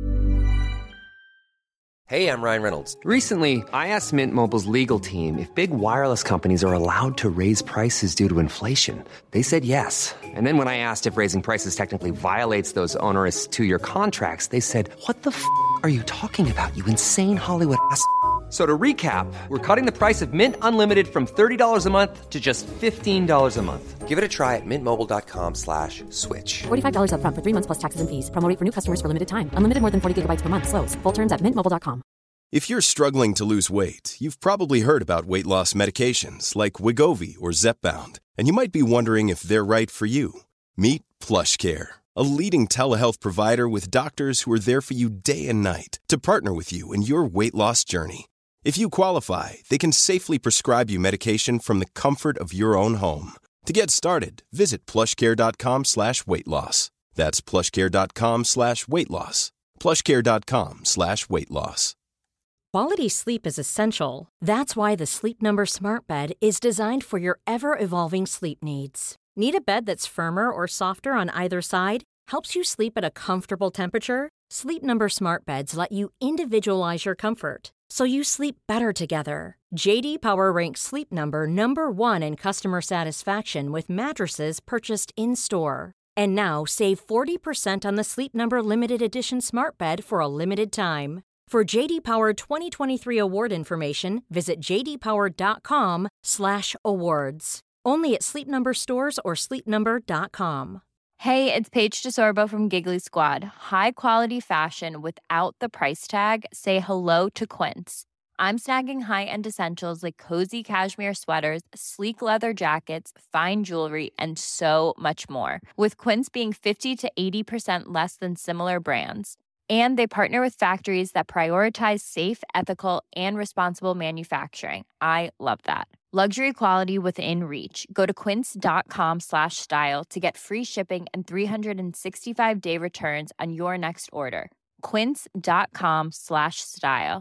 Hey, I'm Ryan Reynolds. Recently, I asked Mint Mobile's legal team if big wireless companies are allowed to raise prices due to inflation. They said yes. And then when I asked if raising prices technically violates those onerous two-year contracts, they said, "What the f*** are you talking about, you insane Hollywood ass?" So to recap, we're cutting the price of Mint Unlimited from thirty dollars a month to just fifteen dollars a month. Give it a try at mintmobile.com slash switch. forty-five dollars up front for three months plus taxes and fees. Promo rate for new customers for limited time. Unlimited more than forty gigabytes per month. Slows full terms at mint mobile dot com. If you're struggling to lose weight, you've probably heard about weight loss medications like Wegovy or Zepbound, and you might be wondering if they're right for you. Meet PlushCare, a leading telehealth provider with doctors who are there for you day and night to partner with you in your weight loss journey. If you qualify, they can safely prescribe you medication from the comfort of your own home. To get started, visit plushcare.com slash weight loss. That's plushcare.com slash weight loss. plushcare.com slash weight loss. Quality sleep is essential. That's why the Sleep Number Smart Bed is designed for your ever-evolving sleep needs. Need a bed that's firmer or softer on either side? Helps you sleep at a comfortable temperature? Sleep Number Smart Beds let you individualize your comfort, so you sleep better together. J D Power ranks Sleep Number number one in customer satisfaction with mattresses purchased in-store. And now save forty percent on the Sleep Number Limited Edition Smart Bed for a limited time. For J D Power twenty twenty-three award information, visit jdpower.com slash awards. Only at Sleep Number stores or sleep number dot com. Hey, it's Paige DeSorbo from Giggly Squad. High quality fashion without the price tag. Say hello to Quince. I'm snagging high-end essentials like cozy cashmere sweaters, sleek leather jackets, fine jewelry, and so much more. With Quince being fifty to eighty percent less than similar brands. And they partner with factories that prioritize safe, ethical, and responsible manufacturing. I love that. Luxury quality within reach. Go to quince.com slash style to get free shipping and three sixty-five day returns on your next order. Quince.com slash style.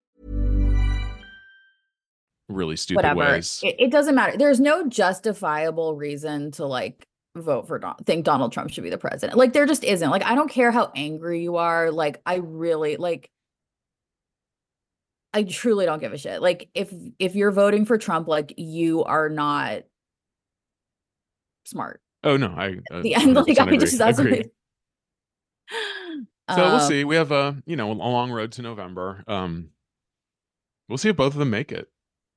really stupid Whatever. ways. It, it doesn't matter. There's no justifiable reason to like vote for Don think Donald Trump should be the president. Like, there just isn't. Like, I don't care how angry you are. Like, I really like I truly don't give a shit. Like, if if you're voting for Trump, like, you are not smart. Oh no, I uh, The end, like, I agree. just that's what agree. it- So we'll Um, see. We have a you know a long road to November. Um, we'll see if both of them make it.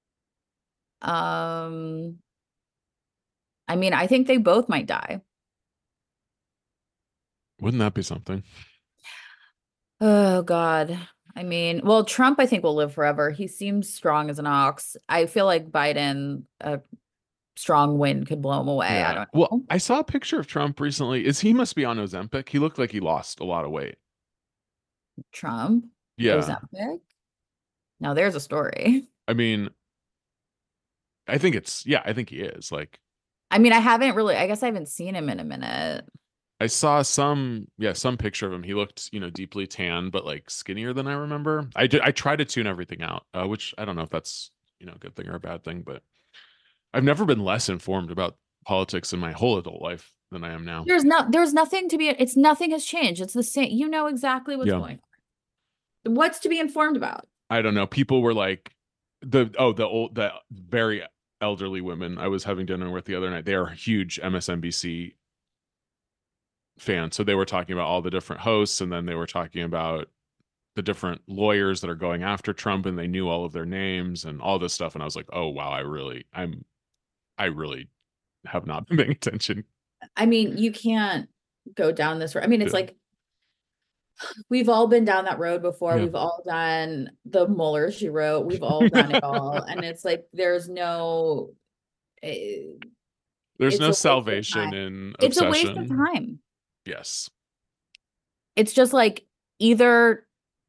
Um, I mean, I think they both might die. Wouldn't that be something? Oh God. I mean, well, Trump, I think, will live forever. He seems strong as an ox. I feel like Biden, a strong wind could blow him away. I Yeah. don't Well, know. I saw a picture of Trump recently. Is he must be on Ozempic? He looked like he lost a lot of weight. Trump, Yeah. Ozempic. Now there's a story. I mean, I think it's yeah, I think he is. Like I mean, I haven't really, I guess I haven't seen him in a minute. I saw some yeah, some picture of him. He looked, you know, deeply tan, but like skinnier than I remember. I did I try to tune everything out, uh, which I don't know if that's, you know, a good thing or a bad thing, but I've never been less informed about politics in my whole adult life than I am now. There's no, there's nothing to be, it's nothing has changed. It's the same. You know exactly what's Yeah. going on. What's to be informed about? I don't know. People were like the oh the old the very elderly women I was having dinner with the other night. They are huge M S N B C fans, so they were talking about all the different hosts, and then they were talking about the different lawyers that are going after Trump, and they knew all of their names and all this stuff. And I was like, oh wow, I really, I'm, I really have not been paying attention. I mean, you can't go down this road. I mean, it's Yeah. like we've all been down that road before. Yeah. We've all done the Mueller, she wrote. We've all done it all. And it's like there's no eh, There's it's a no waste of salvation time. in It's a obsession. waste of time. Yes. It's just like either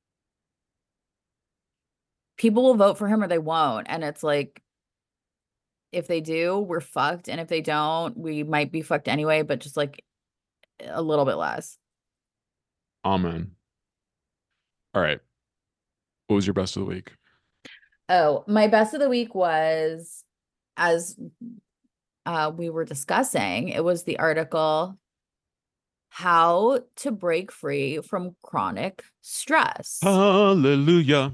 people will vote for him or they won't. And it's like if they do, we're fucked. And if they don't, we might be fucked anyway, but just like a little bit less. Amen. All right. What was your best of the week? Oh, my best of the week was, as uh, we were discussing, it was the article, How to Break Free from Chronic Stress. Hallelujah.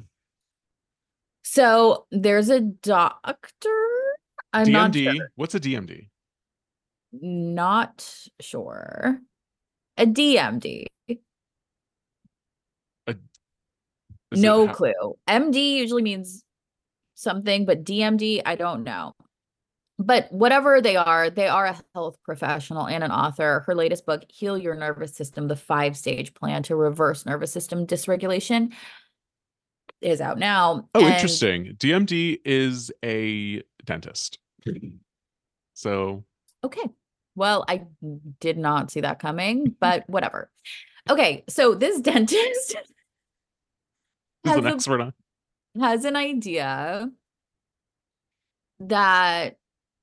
So there's a doctor. I'm D M not D. sure. What's a D M D? Not sure. A D M D. Is No it ha- clue. M D usually means something, but D M D, I don't know. But whatever they are, they are a health professional and an author. Her latest book, Heal Your Nervous System, the five-stage plan to reverse nervous system dysregulation, is out now. Oh, And interesting. D M D is a dentist. So okay. Well, I did not see that coming, but whatever. Okay, so this dentist is has, an a, expert on. has an idea that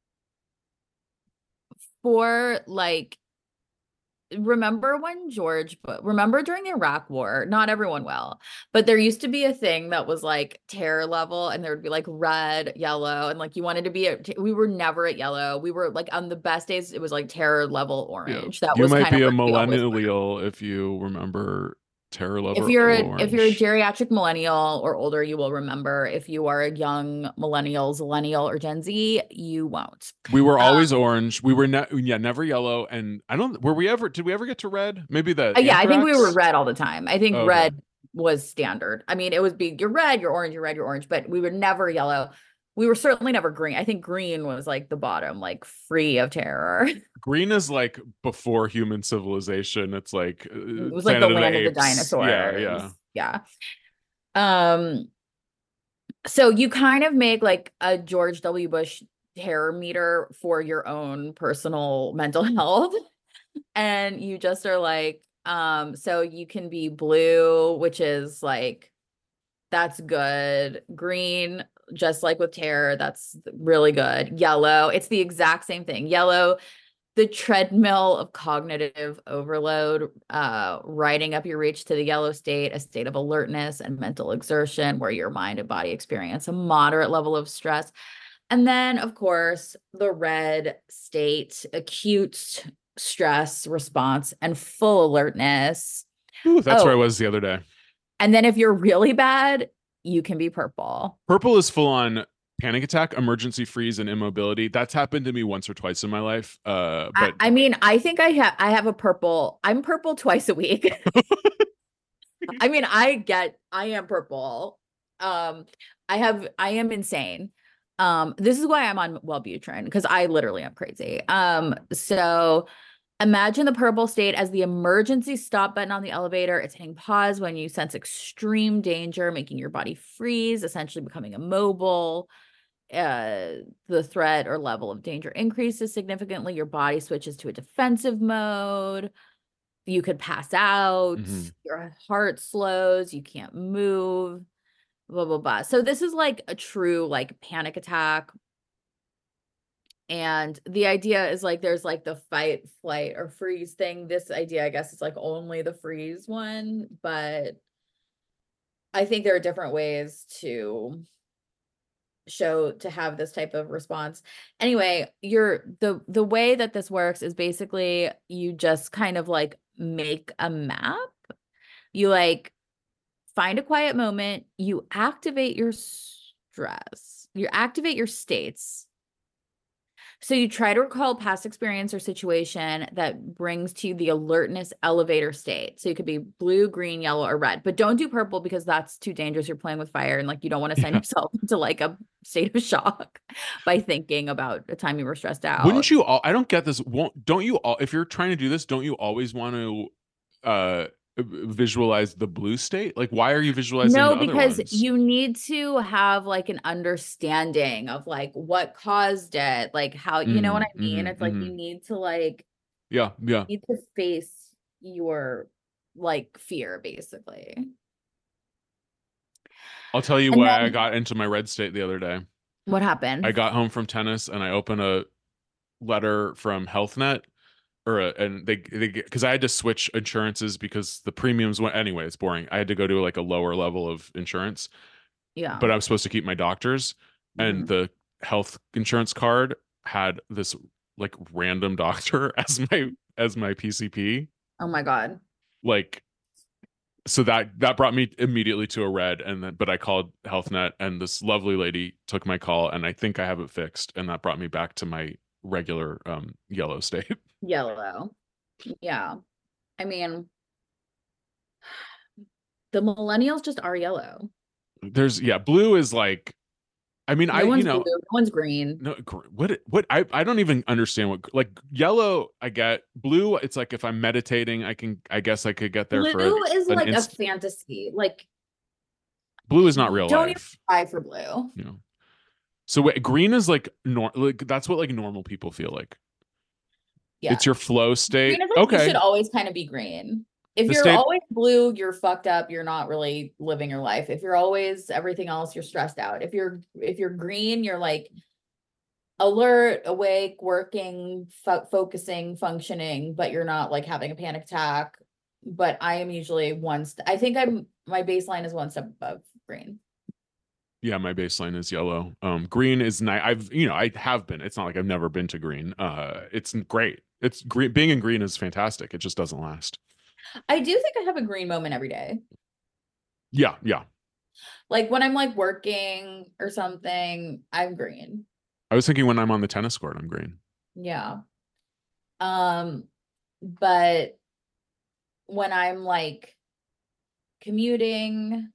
for like, remember when George, but remember during the Iraq War, not everyone will, but there used to be a thing that was like terror level, and there would be like red, yellow, and like you wanted to be at, we were never at yellow. We were like on the best days, it was like terror level orange. Yeah. That You was might kind be of a where we always were. millennial if you remember terror level If you're a, orange. if you're a geriatric millennial or older, you will remember. If you are a young millennial, zillennial, or Gen Z, you won't. We were always um, orange. We were ne- yeah, never yellow. And I don't were we ever did we ever get to red? Maybe the Uh, yeah, I think we were anthrax? red all the time. I think Oh, okay. red was standard. I mean, it would be you're red, you're orange, you're red, you're orange, but we were never yellow. We were certainly never green. I think green was like the bottom, like free of terror. Green is like before human civilization. It's like uh, It was like the Planet land of the Apes. dinosaurs. Yeah, yeah. Yeah. Um, so you kind of make like a George W. Bush terror meter for your own personal mental health. And you just are like, um, so you can be blue, which is like, that's good. Green, just like with terror, that's really good. Yellow, it's the exact same thing. Yellow, the treadmill of cognitive overload, uh, riding up your reach to the yellow state, a state of alertness and mental exertion where your mind and body experience a moderate level of stress. And then, of course, the red state, acute stress response and full alertness. Ooh, that's Oh. where I was the other day. And then if you're really bad, you can be purple. Purple is full on panic attack, emergency freeze, and immobility. That's happened to me once or twice in my life. Uh, but I, I mean, I think I have I have a purple. I'm purple twice a week. I mean, I get I am purple. Um, I have I am insane. Um, this is why I'm on Wellbutrin, because I literally am crazy. Um, so Imagine the purple state as the emergency stop button on the elevator. It's hitting pause when you sense extreme danger, making your body freeze, essentially becoming immobile. Uh, the threat or level of danger increases significantly. Your body switches to a defensive mode. You could pass out. Mm-hmm. Your heart slows. You can't move. Blah, blah, blah. So this is like a true like panic attack. And the idea is like there's like the fight, flight, or freeze thing. This idea, I guess, is like only the freeze one, but I think there are different ways to show to have this type of response. Anyway, you're the the way that this works is basically you just kind of like make a map. You like find a quiet moment, you activate your stress, you activate your states. So you try to recall past experience or situation that brings to you the alertness elevator state. So you could be blue, green, yellow, or red, but don't do purple because that's too dangerous. You're playing with fire and like you don't want to send Yeah. yourself into like a state of shock by thinking about a time you were stressed out. Wouldn't you all, I don't get this. Won't, don't you all, if you're trying to do this, don't you always want to uh visualize the blue state? Like, why are you visualizing No, the other because ones? you need to have like an understanding of like what caused it, like how, you know what I Mhm, mean? mhm, It's like mhm. you need to like, Yeah, yeah. you need to face your like fear basically. I'll tell you And why I then got into my red state the other day. what happened? I got home from tennis and I opened a letter from HealthNet, or a, and they they because I had to switch insurances because the premiums went anyway. It's boring. I had to go to like a lower level of insurance, Yeah. but I was supposed to keep my doctors, and Mhm. the health insurance card had this like random doctor as my as my P C P. Oh my God. Like, so that that brought me immediately to a red, and then but I called HealthNet and this lovely lady took my call and I think I have it fixed, and that brought me back to my regular um yellow state. Yellow. Yeah. I mean, the millennials just are yellow. There's yeah, blue is like, I mean, No I you one's know blue, no one's green. no gr- what what I I don't even understand what, like, yellow I get. Blue, it's like if I'm meditating, I can I guess I could get there for Blue a, is an like a inst- fantasy. Like, blue is not real don't even life, try for blue. you know. So wait, green is like nor like that's what like normal people feel like. Yeah. It's your flow state. Green is like, you Okay. should always kind of be green. If The you're state- always blue, you're fucked up. You're not really living your life. If you're always everything else, you're stressed out. If you're if you're green, you're like alert, awake, working, fo- focusing, functioning, but you're not like having a panic attack. But I am usually one st- I think I'm my baseline is one step above green. Yeah, my baseline is yellow. Um, green is nice. I've, you know, I have been. It's not like I've never been to green. Uh, it's great. It's green. Being in green is fantastic. It just doesn't last. I do think I have a green moment every day. Yeah, yeah. Like when I'm like working or something, I'm green. I was thinking when I'm on the tennis court, I'm green. Yeah. Um, but when I'm like commuting,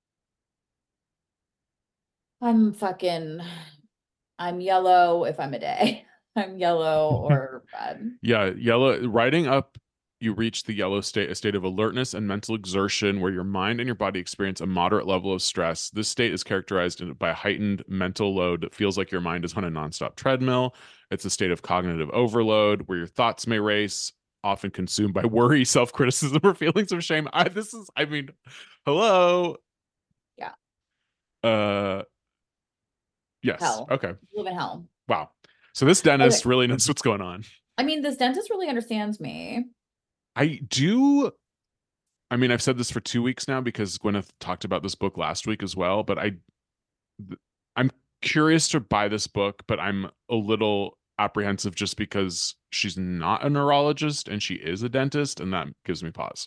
I'm fucking, I'm yellow if I'm a day. I'm yellow or red. Yeah, yellow. Riding up, you reach the yellow state, a state of alertness and mental exertion where your mind and your body experience a moderate level of stress. This state is characterized by a heightened mental load that feels like your mind is on a nonstop treadmill. It's a state of cognitive overload where your thoughts may race, often consumed by worry, self-criticism, or feelings of shame. I, this is, I mean, hello. Yeah. Uh, yes. Hell. Okay. Live in hell. Wow. So this dentist Okay. really knows what's going on. I mean, this dentist really understands me. I do. I mean, I've said this for two weeks now because Gwyneth talked about this book last week as well, but I, I'm curious to buy this book, but I'm a little apprehensive just because she's not a neurologist and she is a dentist, and that gives me pause.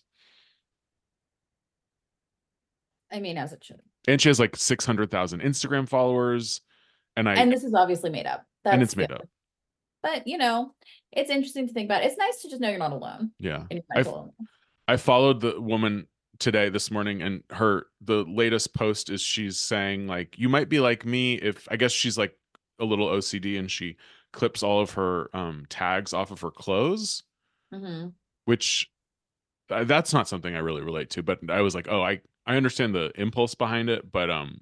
I mean, as it should. And she has like six hundred thousand Instagram followers, and I And this is obviously made up. That's and it's made good. up. But you know, it's interesting to think about. It's nice to just know you're not alone. Yeah. In your I've- mental illness. I followed the woman today this morning, and her the latest post is she's saying like, you might be like me if, I guess she's like a little O C D and she clips all of her um tags off of her clothes. Mm-hmm. which uh, that's not something I really relate to. But I was like, oh, I I understand the impulse behind it, but um,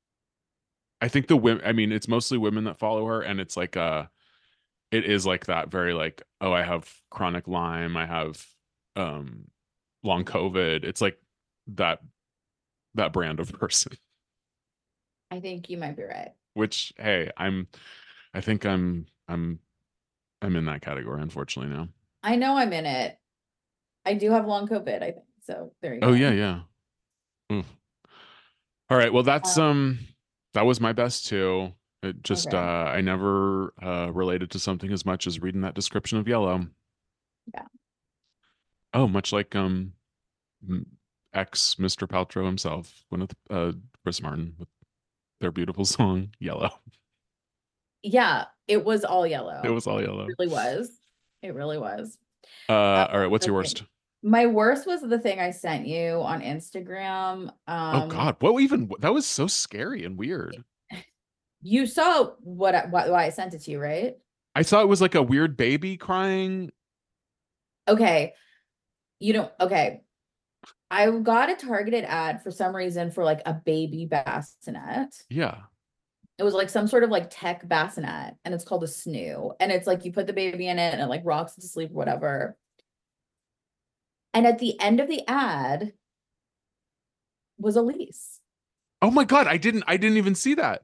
I think the women. I mean, it's mostly women that follow her, and it's like uh, it is like that very like, oh, I have chronic Lyme, I have um, long COVID. It's like that that brand of person. I think you might be right. Which, hey, I'm. I think I'm. I'm. I'm in that category, unfortunately now. I know I'm in it. I do have long COVID, I think. So there you Oh go. yeah, yeah. Oof. All right. Well, that's Um, um that was my best too. It just okay. uh I never uh related to something as much as reading that description of yellow. Yeah. Oh, much like um m- ex Mister Paltrow himself, one of the, uh Chris Martin with their beautiful song Yellow. Yeah, it was all It yellow. was all It yellow. really was. It really was. Uh Uh, all right, what's your okay. worst? My worst was the thing I sent you on Instagram. Oh Um, God, what even that was so scary and weird. you saw what I, why, why I sent it to you, right? I saw it was like a weird baby crying. Okay. You know, okay. I got a targeted ad for some reason for like a baby bassinet. Yeah. It was like some sort of like tech bassinet, and it's called a snoo. And it's like you put the baby in it and it like rocks it to sleep, whatever. And at the end of the ad was Elise. Oh my God, I didn't I didn't even see that.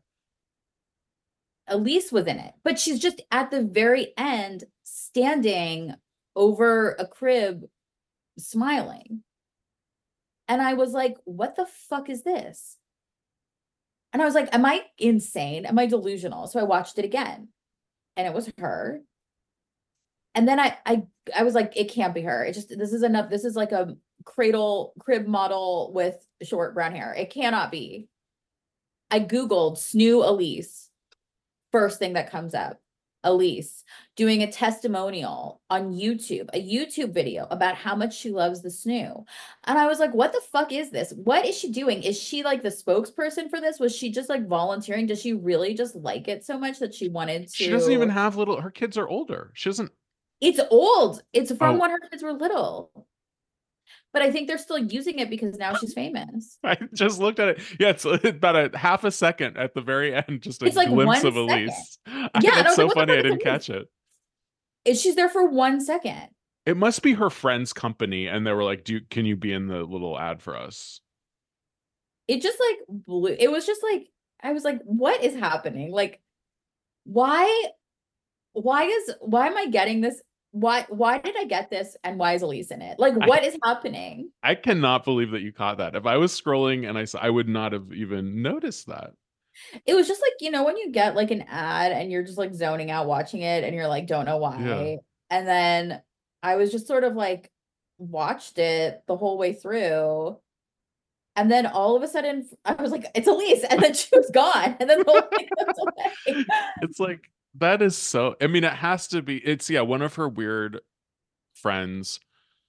Elise was in it, but she's just at the very end standing over a crib smiling. And I was like, what the fuck is this? And I was like, am I insane? Am I delusional? So I watched it again, and it was her. And then I I I was like, it can't be her. It just this is enough. This is like a cradle crib model with short brown hair. It cannot be. I Googled Snoo Elise. First thing that comes up. Elise doing a testimonial on YouTube, a YouTube video about how much she loves the snoo. And I was like, what the fuck is this? What is she doing? Is she like the spokesperson for this? Was she just like volunteering? Does she really just like it so much that she wanted to? She doesn't even have little, her kids are older. She doesn't. It's old. It's from Oh. when her kids were little. But I think they're still using it because now she's famous. I just looked at it. Yeah, it's about a half a second at the very end, just a It's like glimpse one of Elise. second. Yeah, That's and I was so like, what the funny. I fuck is didn't catch Elise? it. Is she's there for one second? It must be her friend's company, and they were like, "Do you, can you be in the little ad for us?" It just like blew. It was just like I was like, what is happening? Like, why? Why is why am I getting this? Why why did I get this? And why is Elise in it? Like, what I, is happening? I cannot believe that you caught that. If I was scrolling and I saw, I would not have even noticed that. It was just like, you know, when you get like an ad and you're just like zoning out watching it and you're like, don't know why. Yeah. And then I was just sort of like watched it the whole way through. And then all of a sudden I was like, it's Elise. And then she was gone. And then the whole thing goes away. It's like, that is so, I mean, it has to be, it's, yeah, one of her weird friends.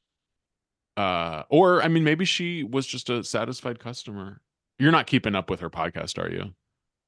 Uh, or, I mean, maybe she was just a satisfied customer. You're not keeping up with her podcast, are you?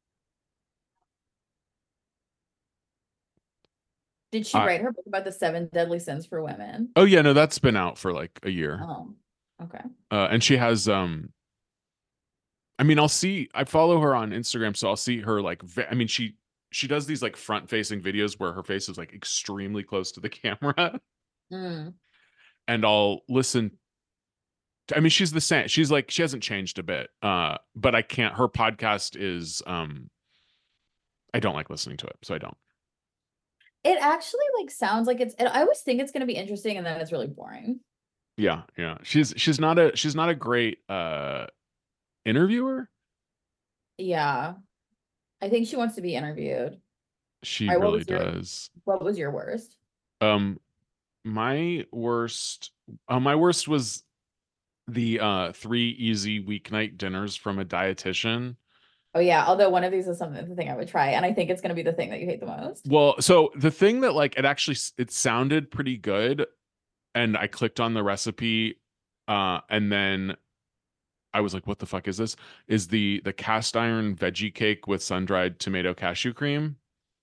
Did she I- write her book about the seven deadly sins for women? Oh yeah, no, that's been out for like a year. Oh, okay. Uh, and she has, um, I mean, I'll see, I follow her on Instagram, so I'll see her like, ve- I mean, she, she does these like front facing videos where her face is like extremely close to the camera. Mm. And I'll listen. To, I mean, she's the same. She's like, she hasn't changed a bit. Uh, but I can't, her podcast is, um, I don't like listening to it, so I don't. It actually like sounds like it's, I always think it's going to be interesting and then it's really boring. Yeah. Yeah. She's, she's not a, she's not a great, uh, interviewer. Yeah. I think she wants to be interviewed. She All right, what really was your- does. What was your worst? Um, my worst, uh, my worst was the uh three easy weeknight dinners from a dietitian. Oh yeah, although one of these is something the thing I would try, and I think it's going to be the thing that you hate the most. Well, so the thing that like it actually it sounded pretty good, and I clicked on the recipe, uh, and then I was like, "What the fuck is this?" Is the the cast iron veggie cake with sun dried tomato cashew cream?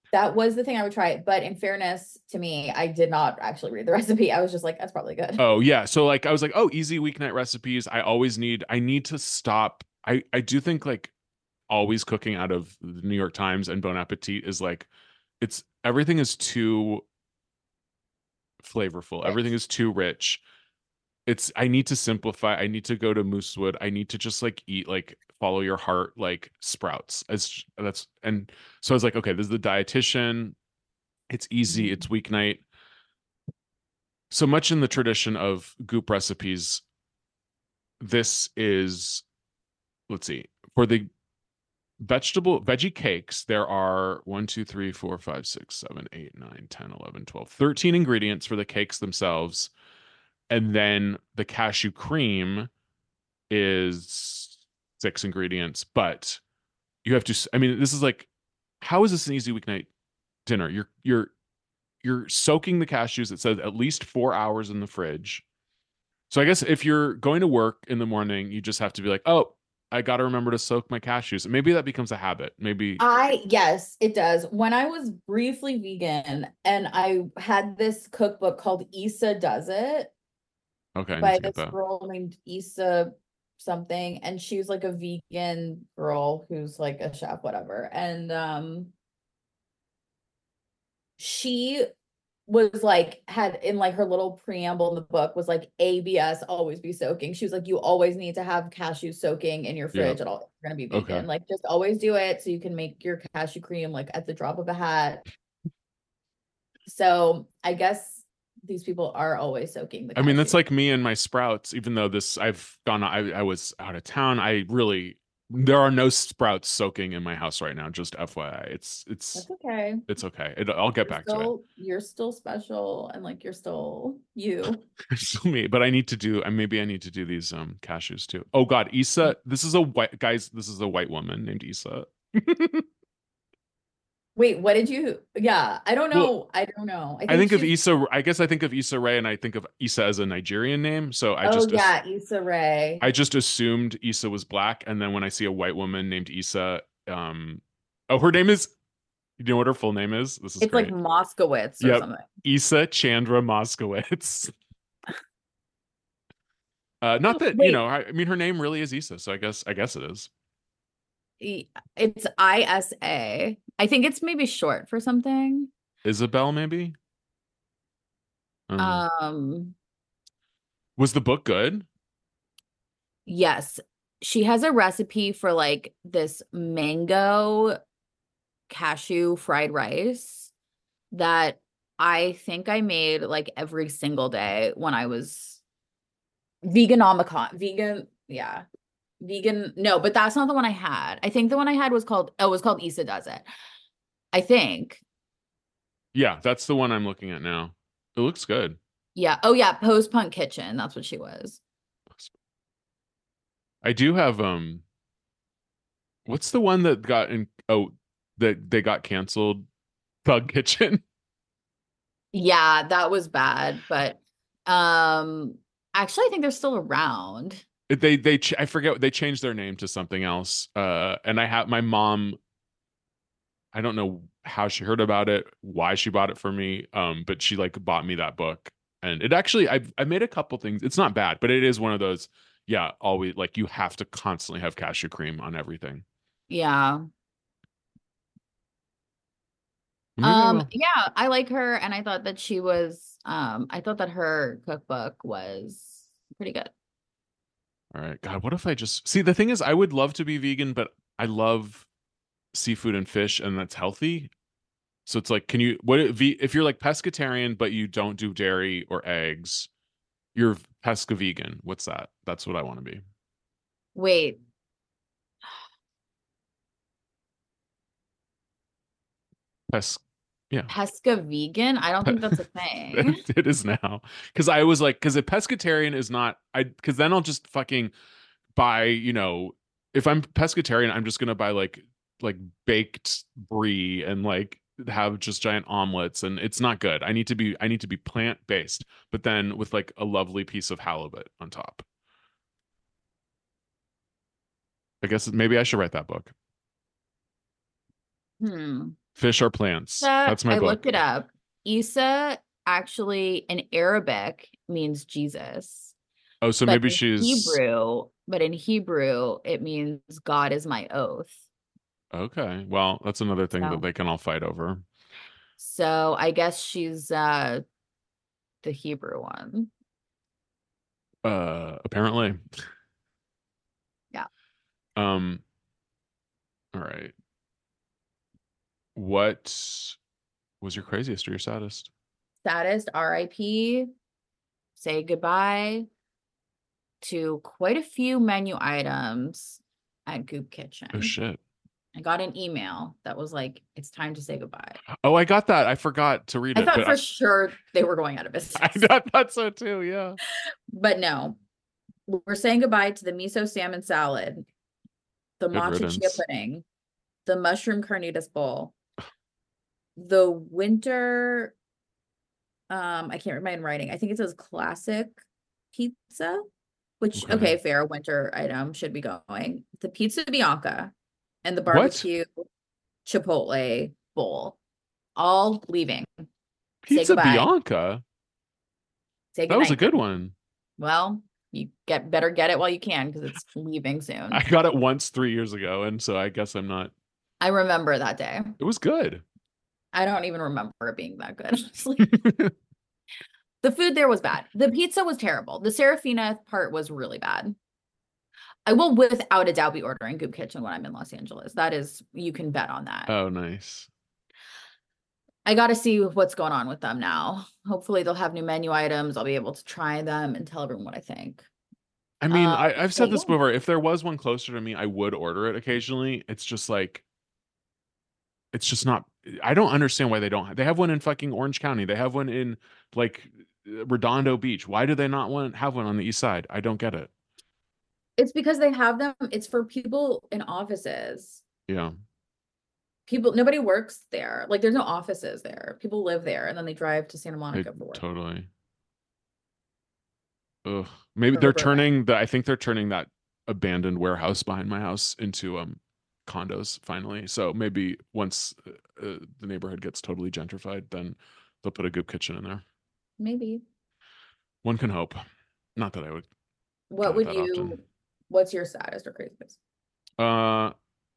that was the thing I would try. But in fairness to me, I did not actually read the recipe. I was just like, that's probably good. Oh yeah. So like I was like, oh, easy weeknight recipes. I always need I need to stop. I I do think like always cooking out of the New York Times and Bon Appetit is like it's everything is too flavorful. Rich. Everything is too rich. It's I need to simplify. I need to go to Moosewood. I need to just like eat like follow your heart like sprouts. As that's and so I was like, okay, this is the dietitian. It's easy. It's weeknight. So much in the tradition of Goop recipes, this is, let's see, for the vegetable veggie cakes, there are one, two, three, four, five, six, seven, eight, nine, ten, eleven, twelve, thirteen ingredients for the cakes themselves. And then the cashew cream is six ingredients, but you have to, I mean, this is like, how is this an easy weeknight dinner? You're, you're, you're soaking the cashews. It says at least four hours in the fridge. So I guess if you're going to work in the morning, you just have to be like, oh, I got to remember to soak my cashews. And maybe that becomes a habit. Maybe I, yes, it does. When I was briefly vegan and I had this cookbook called Issa Does It okay, I need by to get this that. girl named Issa something. And she's like a vegan girl who's like a chef, whatever. And um, she was like, had in like her little preamble in the book was like A B S, always be soaking. She was like, you always need to have cashew soaking in your fridge Yeah. at all. If you're gonna be vegan. Okay. Like just always do it so you can make your cashew cream like at the drop of a hat. So I guess these people are always soaking the I mean, that's cashew. like me and my sprouts, even though this I've gone I, I was out of town. I really there are no sprouts soaking in my house right now, just F Y I. It's it's That's okay. it's okay. It, I'll get You're back to still, you're still special and like you're still you. it. So me, but I need to do and maybe I need to do these um cashews too. Oh God, Issa, this is a white guys, this is a white woman named Issa. Wait, what did you? Yeah, I don't know. Well, I don't know. I I think of she's- Issa, I guess I think of Issa Rae and I think of Issa as a Nigerian name. So I Oh just yeah, Issa Rae. I just assumed Issa was black, and then when I see a white woman named Issa, um, oh, her name is, you know what her full name is? This is It's great. like Moskowitz or Yep. something. Issa Chandra Moskowitz. uh, not that you Wait. know. I, I mean, her name really is Issa, so I guess I guess it is. E- It's I S A. I think it's maybe short for something. Isabel, maybe. Um, Um, was the book good? yes. She has a recipe for like this mango cashew fried rice that I think I made like every single day when I was veganomicon. Vegan, yeah. Vegan, no, but that's not the one I had. I think the one I had was called, oh, it was called Issa Does It. I think. Yeah, that's the one I'm looking at now. It looks good. Yeah. Oh yeah, Post Punk Kitchen. That's what she was. I do have um. What's the one that got in? Oh, that they got canceled. Thug Kitchen. Yeah, that was bad, but um actually I think they're still around. They they ch- I forget they changed their name to something else. Uh, and I have my mom. I don't know how she heard about it, why she bought it for me. Um, but she like bought me that book, and it actually I I made a couple things. It's not bad, but it is one of those. Yeah, always like you have to constantly have cashew cream on everything. Yeah. Maybe I Um will. yeah, I like her and I thought that she was um I thought that her cookbook was pretty good. All right, God, what if I just see the thing is I would love to be vegan, but I love seafood and fish, and that's healthy. So it's like, can you what if you're like pescatarian, but you don't do dairy or eggs, you're pesca vegan. What's that? That's what I want to be. Wait. Pes, yeah. Pesca vegan? I don't think that's a thing. It is now. Because I was like, because a pescatarian is not, I because then I'll just fucking buy, you know, if I'm pescatarian, I'm just gonna buy like like baked brie and like have just giant omelets, and it's not good. I need to be I need to be plant based, but then with like a lovely piece of halibut on top. I guess maybe I should write that book. Hmm. Fish are plants. Isa, That's my I book. looked it up. Isa actually in Arabic means Jesus. Oh, so but maybe in she's Hebrew, but in Hebrew it means God is my oath. okay. Well, that's another thing So, that they can all fight over. so I guess she's uh the Hebrew one. Uh, apparently. Yeah. Um. All right. What was your craziest or your saddest? Saddest R I P, say goodbye to quite a few menu items at Goop Kitchen. Oh shit. I got an email that was like, it's time to say goodbye. Oh, I got that. I forgot to read I it. thought but for I, sure they were going out of business. I thought so too. Yeah. But no, we're saying goodbye to the miso salmon salad, the Good matcha chia riddance. pudding, the mushroom carnitas bowl, the winter, um, I can't read my own writing. I think it says classic pizza, which, Okay. okay, fair winter item should be going. The pizza Bianca and the What? barbecue chipotle bowl, all leaving. Say Pizza goodbye. Bianca. Say That was a goodnight. good one. Well, you get better get it while you can because it's leaving soon. I got it once three years ago, and so I guess I'm not. I remember that day. It was good. I don't even remember it being that good, honestly. The food there was bad. The pizza was terrible. The Serafina part was really bad. I will without a doubt be ordering Goop Kitchen when I'm in Los Angeles. That is, you can bet on that. Oh, nice. I got to see what's going on with them now. Hopefully they'll have new menu items. I'll be able to try them and tell everyone what I think. I mean, Um, I, I've said but this yeah. before. If there was one closer to me, I would order it occasionally. It's just like, it's just not. I don't understand why they don't. They have one in fucking Orange County. They have one in like Redondo Beach. Why do they not want have one on the East Side? I don't get it. It's because they have them. It's for people in offices. Yeah. People, nobody works there. Like there's no offices there. People live there and then they drive to Santa Monica It- for work. totally. Ugh. Maybe For they're Burbank. turning the. I think they're turning that abandoned warehouse behind my house into um condos finally. So maybe once uh, uh, the neighborhood gets totally gentrified, then they'll put a Goop Kitchen in there. Maybe. One can hope. Not that I would. What Not would that you, often. what's your saddest or craziest? Uh,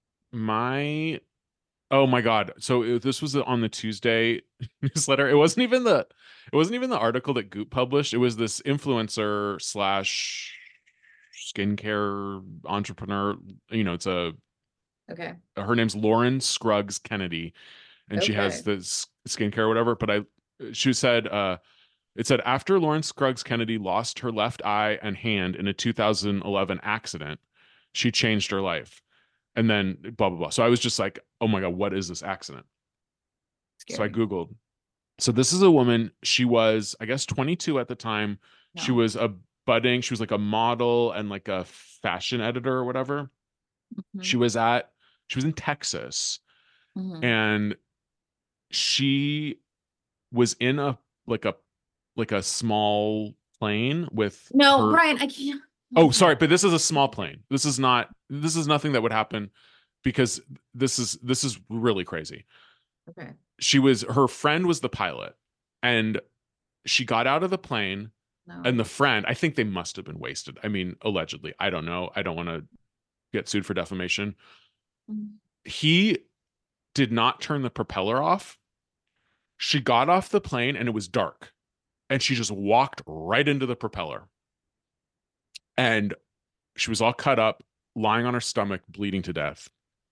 my. Oh my God. So it- this was on the Tuesday newsletter. It wasn't even the. It wasn't even the article that Goop published. It was this influencer slash skincare entrepreneur. You know, it's a. Okay. Her name's Lauren Scruggs Kennedy, and she has Okay. this skincare or whatever. But I, she said, uh, it said after Lauren Scruggs Kennedy lost her left eye and hand in a two thousand eleven accident, she changed her life, and then blah blah blah. So I was just like, oh my God, what is this accident? So I Scary. Googled. So this is a woman. She was, I guess, twenty-two at the time. She No. was a budding. She was like a model and like a fashion editor or whatever. Mhm. She was at. She was in Texas, Mhm. and she was in a like a like a small plane with No, her. Brian, I can't. Oh, sorry, but this is a small plane. This is not. This is nothing that would happen because this is this is really crazy. Okay. She was her friend was the pilot, and she got out of the plane, No. and the friend. I think they must have been wasted. I mean, allegedly. I don't know. I don't want to get sued for defamation. Mhm. He did not turn the propeller off. She got off the plane and it was dark, and she just walked right into the propeller, and she was all cut up, lying on her stomach, bleeding to death.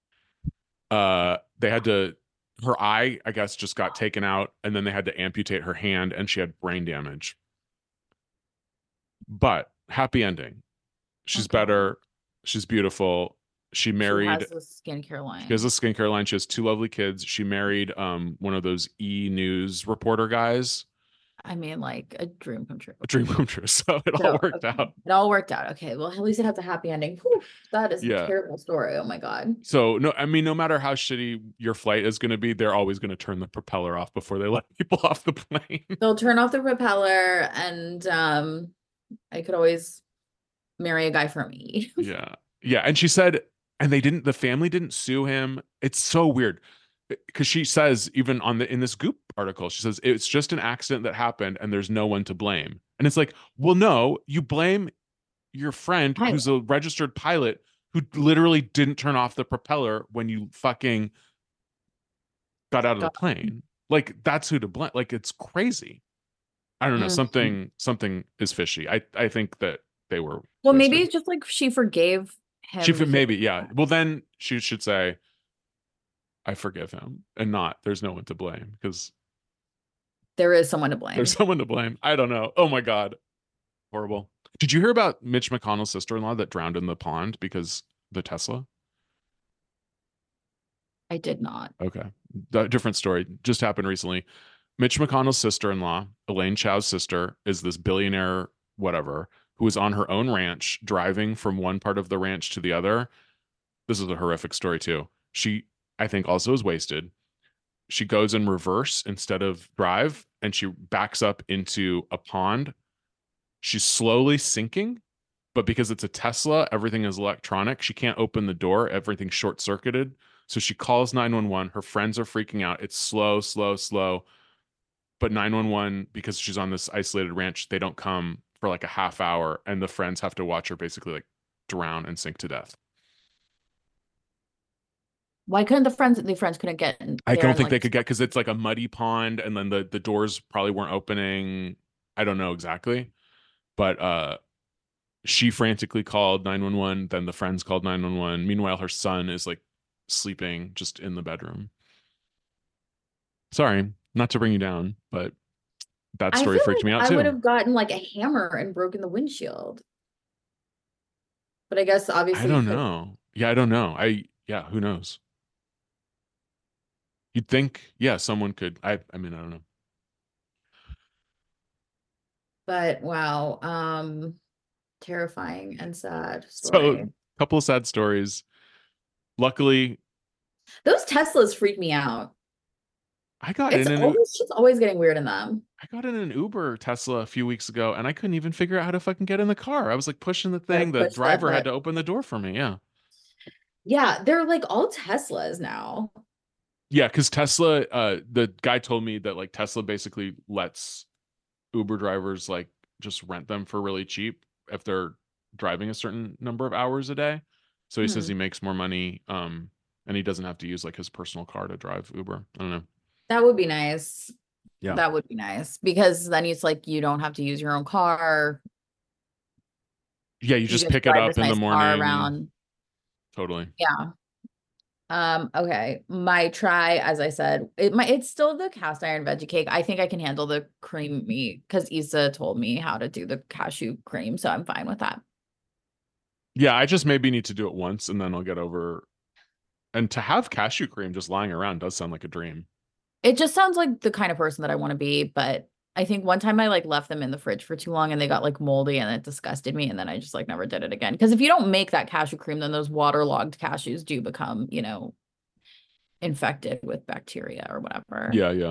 Uh, they had to, her eye, I guess, just got taken out, and then they had to amputate her hand, and she had brain damage. But happy ending. She's Okay. better. She's beautiful. She married. She has a skincare line. She has a skincare line. She has two lovely kids. She married um one of those E News reporter guys. I mean, like a dream come true. A dream come true. So it all So, worked okay. out. It all worked out. Okay. Well, at least it has a happy ending. Whew, that is Yeah. a terrible story. Oh my God. So no, I mean, no matter how shitty your flight is going to be, they're always going to turn the propeller off before they let people off the plane. They'll turn off the propeller and um I could always marry a guy for me. Yeah. Yeah. And she said, and they didn't, the family didn't sue him. It's so weird. because she says even on the in this Goop article, she says it's just an accident that happened and there's no one to blame. And it's like, well, no, you blame your friend Pilot. who's a registered pilot who literally didn't turn off the propeller when you fucking got out of the plane. Like, that's who to blame. Like, it's crazy. I don't know. Mhm. Something something is fishy. I I think that they were Well, maybe wasted. it's just like she forgave him. She f- because- maybe yeah. Well, then she should say, "I forgive him," and not "There's no one to blame," because There is someone to blame. there's someone to blame. I don't know. Oh my god, horrible. Did you hear about Mitch McConnell's sister-in-law that drowned in the pond because the Tesla? I did not. Okay, D- different story. Just happened recently. Mitch McConnell's sister-in-law, Elaine Chao's sister, is this billionaire, whatever, who was on her own ranch driving from one part of the ranch to the other. This is a horrific story too. She, I think, also is wasted. She goes in reverse instead of drive, and she backs up into a pond. She's slowly sinking, but because it's a Tesla, everything is electronic. She can't open the door. Everything's short-circuited. So she calls nine one one. Her friends are freaking out. It's slow, slow, slow. But nine one one, because she's on this isolated ranch, they don't come for like a half hour, and the friends have to watch her basically like drown and sink to death. Why couldn't the friends? The friends couldn't get. in I there don't and, think like, they could get, because it's like a muddy pond, and then the the doors probably weren't opening. I don't know exactly, but uh, she frantically called nine one one. Then the friends called nine one one. Meanwhile, her son is like sleeping just in the bedroom. Sorry, not to bring you down, but that I story feel freaked like me out I too. would have gotten like a hammer and broken the windshield. But I guess obviously I you don't could- know. Yeah, I don't know. I yeah, who knows? You'd think, yeah, someone could. I I mean, I don't know. But wow, um, terrifying and sad So, story. a couple of sad stories. Luckily, Those Teslas freak me out. I got It's in an always shit's always getting weird in them. I got in an Uber Tesla a few weeks ago, and I couldn't even figure out how to fucking get in the car. I was like pushing the Gotta thing. The push that driver had button. to open the door for me. Yeah. Yeah, they're like all Teslas now. Yeah, because Tesla, uh, the guy told me that like Tesla basically lets Uber drivers like just rent them for really cheap if they're driving a certain number of hours a day. So he says Hmm. he makes more money, um, and he doesn't have to use like his personal car to drive Uber. I don't know. That would be nice. Yeah. That would be nice because then it's like you don't have to use your own car. Yeah, you just can pick it drive up this in the nice car morning. around. Totally. Yeah. Um, okay. My try, as I said, it my it's still the cast iron veggie cake. I think I can handle the creamy because Issa told me how to do the cashew cream, so I'm fine with that. Yeah, I just maybe need to do it once and then I'll get over. And to have cashew cream just lying around does sound like a dream. It just sounds like the kind of person that I want to be, but I think one time I like left them in the fridge for too long and they got like moldy and it disgusted me, and then I just like never did it again. Because if you don't make that cashew cream, then those waterlogged cashews do become, you know, infected with bacteria or whatever. Yeah, yeah.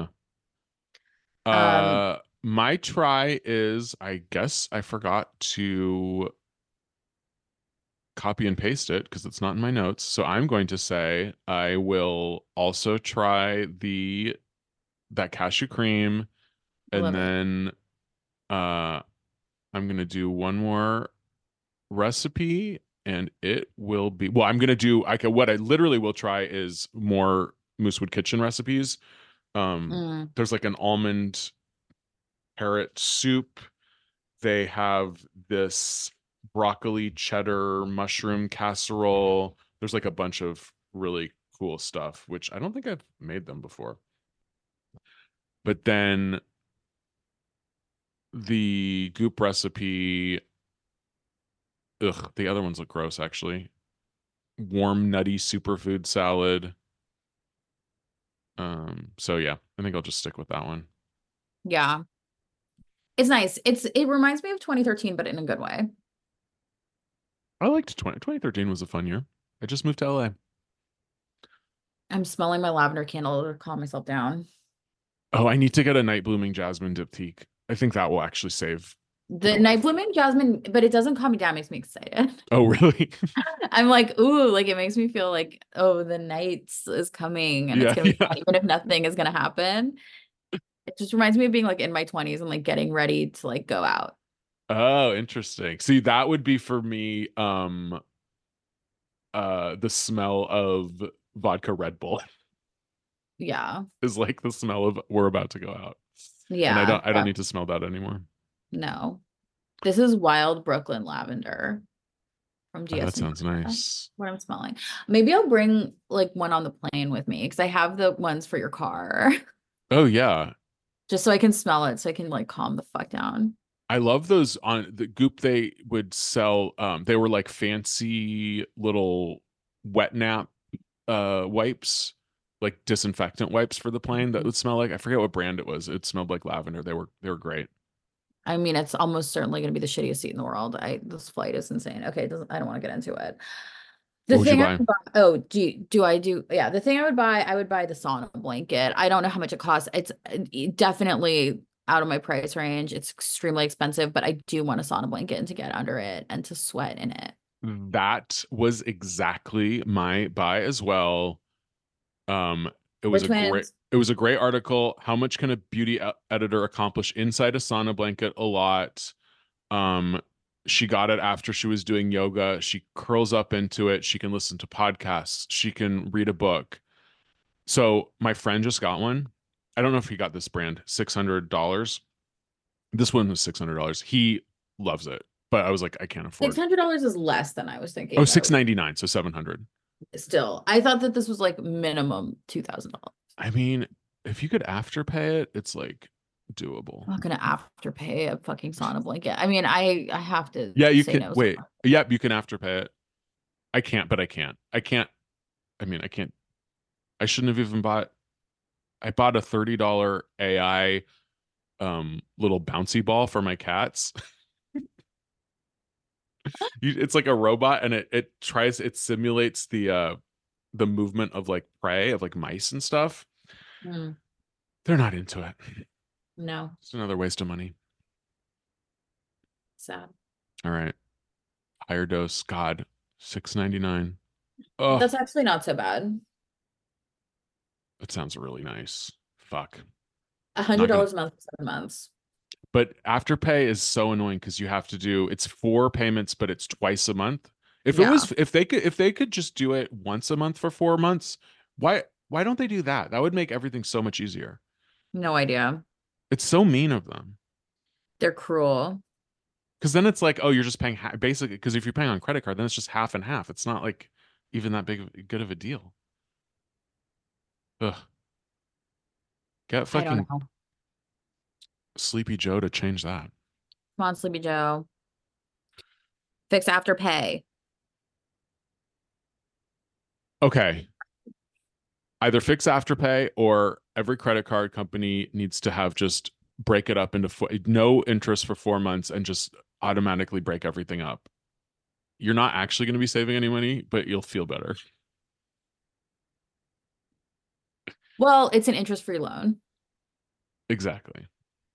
Uh, my try is, I guess I forgot to copy and paste it because it's not in my notes. So I'm going to say I will also try the that cashew cream, and Love it. then uh I'm gonna do one more recipe, and it will be well, I'm gonna do I can what I literally will try is more Moosewood Kitchen recipes. Um Mm. there's like an almond carrot soup. They have this broccoli cheddar mushroom casserole. There's like a bunch of really cool stuff, which I don't think I've made them before. But then the Goop recipe, ugh, the other ones look gross actually. Warm nutty superfood salad. Um, so yeah, I think I'll just stick with that one. Yeah. It's nice. It's it reminds me of twenty thirteen, but in a good way. I liked twenty, twenty thirteen was a fun year. I just moved to L A. I'm smelling my lavender candle to calm myself down. Oh, I need to get a night blooming jasmine diptyque. I think that will actually save The night blooming jasmine, but it doesn't calm me down, it makes me excited. Oh, really? I'm like, ooh, like it makes me feel like, oh, the night is coming and it's Yeah, gonna be yeah. fun, even if nothing is gonna happen. It just reminds me of being like in my twenties and like getting ready to like go out. Oh, interesting. See, that would be for me, um, uh, the smell of vodka Red Bull Yeah. is like the smell of we're about to go out. And I Yeah. don't I don't need to smell that anymore. No. This is wild Brooklyn lavender from Oh, that D S M. sounds nice. What I'm smelling. Maybe I'll bring like one on the plane with me because I have the ones for your car. Oh yeah. Just so I can smell it so I can like calm the fuck down. I love those on the Goop. They would sell um they were like fancy little wet nap uh wipes, like disinfectant wipes for the plane that would smell like, I forget what brand it was. It smelled like lavender. They were they were great. I mean, it's almost certainly going to be the shittiest seat in the world. I this flight is insane. Okay, it doesn't, I don't want to get into it. The What would you thing I buy? would buy, oh, do you, do I do? Yeah, the thing I would buy, I would buy the sauna blanket. I don't know how much it costs. It's uh, definitely out of my price range. It's extremely expensive, but I do want a sauna blanket and to get under it and to sweat in it. That was exactly my buy as well. Um, it was We're a great twins. it was a great article. How much can a beauty e- editor accomplish inside a sauna blanket? A lot. Um, she got it after she was doing yoga. She curls up into it. She can listen to podcasts. She can read a book. So my friend just got one. I don't know if he got this brand, six hundred dollars. This one was six hundred dollars. He loves it, but I was like, I can't afford Six hundred dollars is less than I was thinking. Oh, that six ninety-nine, so seven hundred. Still, I thought that this was like minimum two thousand dollars. I mean, if you could afterpay it, it's like doable. I'm not gonna afterpay a fucking sauna blanket. I mean, I I have to. Yeah, you say can no wait. somewhere. Yep, you can afterpay it. I can't, but I can't. I can't. I mean, I can't. I shouldn't have even bought. I bought a thirty dollar A I um little bouncy ball for my cats. You, it's like a robot, and it it tries it simulates the uh the movement of like prey of like mice and stuff. Hmm. They're not into it. No, It's another waste of money. sad. All right. Higher dose. God, six ninety-nine. Oh, That's actually not so bad. that sounds really nice. Fuck. A hundred Not dollars a month for seven months. But Afterpay is so annoying because you have to do it's four payments, but it's twice a month. If it Yeah. was if they could if they could just do it once a month for four months, why why don't they do that? That would make everything so much easier. No idea. It's so mean of them. They're cruel. Because then it's like, oh, you're just paying ha- basically. Because if you're paying on credit card, then it's just half and half. It's not like even that big of, good of a deal. Ugh. Get I don't fucking know. Sleepy Joe to change that. Come on, Sleepy Joe. Fix Afterpay. Okay. Either fix Afterpay or every credit card company needs to have just break it up into four, no interest for four months and just automatically break everything up. You're not actually going to be saving any money, but you'll feel better. Well, it's an interest-free loan. Exactly.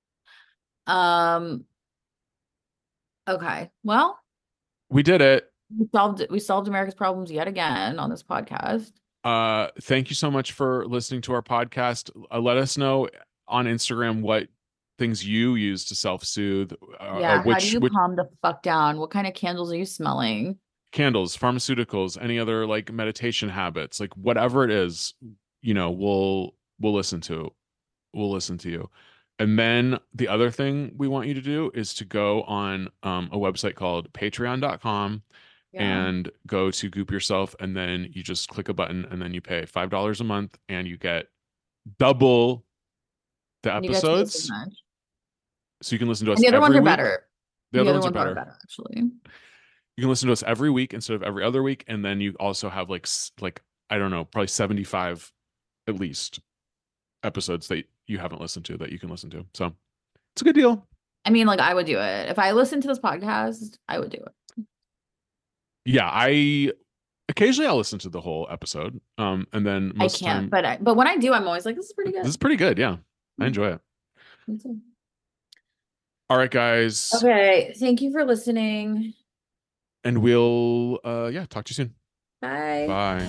Um. Okay. Well, We did it. we solved we solved America's problems yet again on this podcast. Uh, thank you so much for listening to our podcast. Uh, let us know on Instagram what things you use to self-soothe. Uh, Yeah. uh, which, How do you which calm the fuck down? What kind of candles are you smelling? candles, pharmaceuticals, any other like meditation habits, like whatever it is, you know, we'll we'll listen to. We'll listen to you. And then the other thing we want you to do is to go on um, a website called patreon dot com Yeah. and go to Goop Yourself, and then you just click a button and then you pay five dollars a month and you get double the And you get twice as episodes. much. So you can listen to us And the other every ones are week. better. The other ones are better. actually. You can listen to us every week instead of every other week, and then you also have like s- like I don't know, probably seventy-five at least episodes that you haven't listened to that you can listen to. So it's a good deal. I mean, like I would do it. If I listened to this podcast, I would do it. Yeah, I occasionally I'll listen to the whole episode. Um, and then I most can't, time but I, but when I do, I'm always like, this is pretty good. this is pretty good. Yeah, I enjoy it. Me too. All right, guys. Okay. Thank you for listening. And we'll, uh, yeah, talk to you soon. Bye. Bye.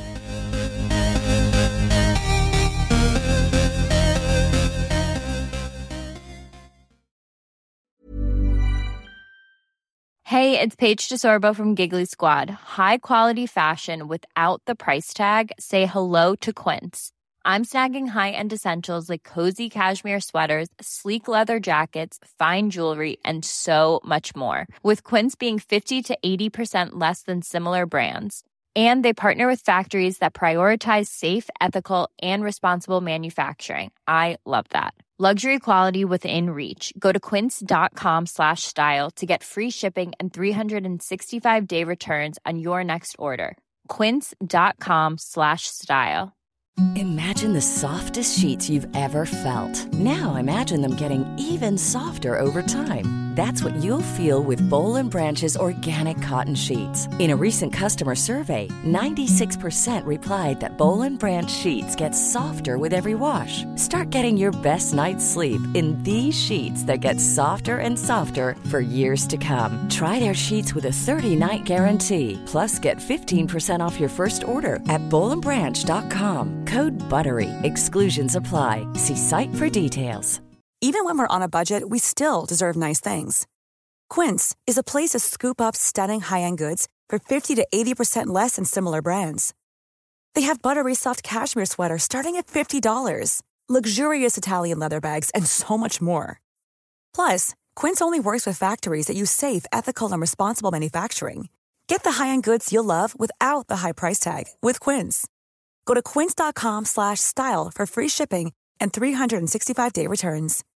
Hey, it's Paige DeSorbo from Giggly Squad. High quality fashion without the price tag. Say hello to Quince. I'm snagging high-end essentials like cozy cashmere sweaters, sleek leather jackets, fine jewelry, and so much more. With Quince being fifty to eighty percent less than similar brands. And they partner with factories that prioritize safe, ethical, and responsible manufacturing. I love that. Luxury quality within reach. Go to quince.com slash style to get free shipping and three sixty-five day returns on your next order. Quince.com slash style. Imagine the softest sheets you've ever felt. Now imagine them getting even softer over time. That's what you'll feel with Boll and Branch's organic cotton sheets. In a recent customer survey, ninety-six percent replied that Boll and Branch sheets get softer with every wash. Start getting your best night's sleep in these sheets that get softer and softer for years to come. Try their sheets with a thirty-night guarantee. Plus, get fifteen percent off your first order at boll and branch dot com. Code BUTTERY. Exclusions apply. See site for details. Even when we're on a budget, we still deserve nice things. Quince is a place to scoop up stunning high-end goods for fifty to eighty percent less than similar brands. They have buttery soft cashmere sweaters starting at fifty dollars, luxurious Italian leather bags, and so much more. Plus, Quince only works with factories that use safe, ethical, and responsible manufacturing. Get the high-end goods you'll love without the high price tag with Quince. Go to quince.com slash style for free shipping and three sixty-five day returns.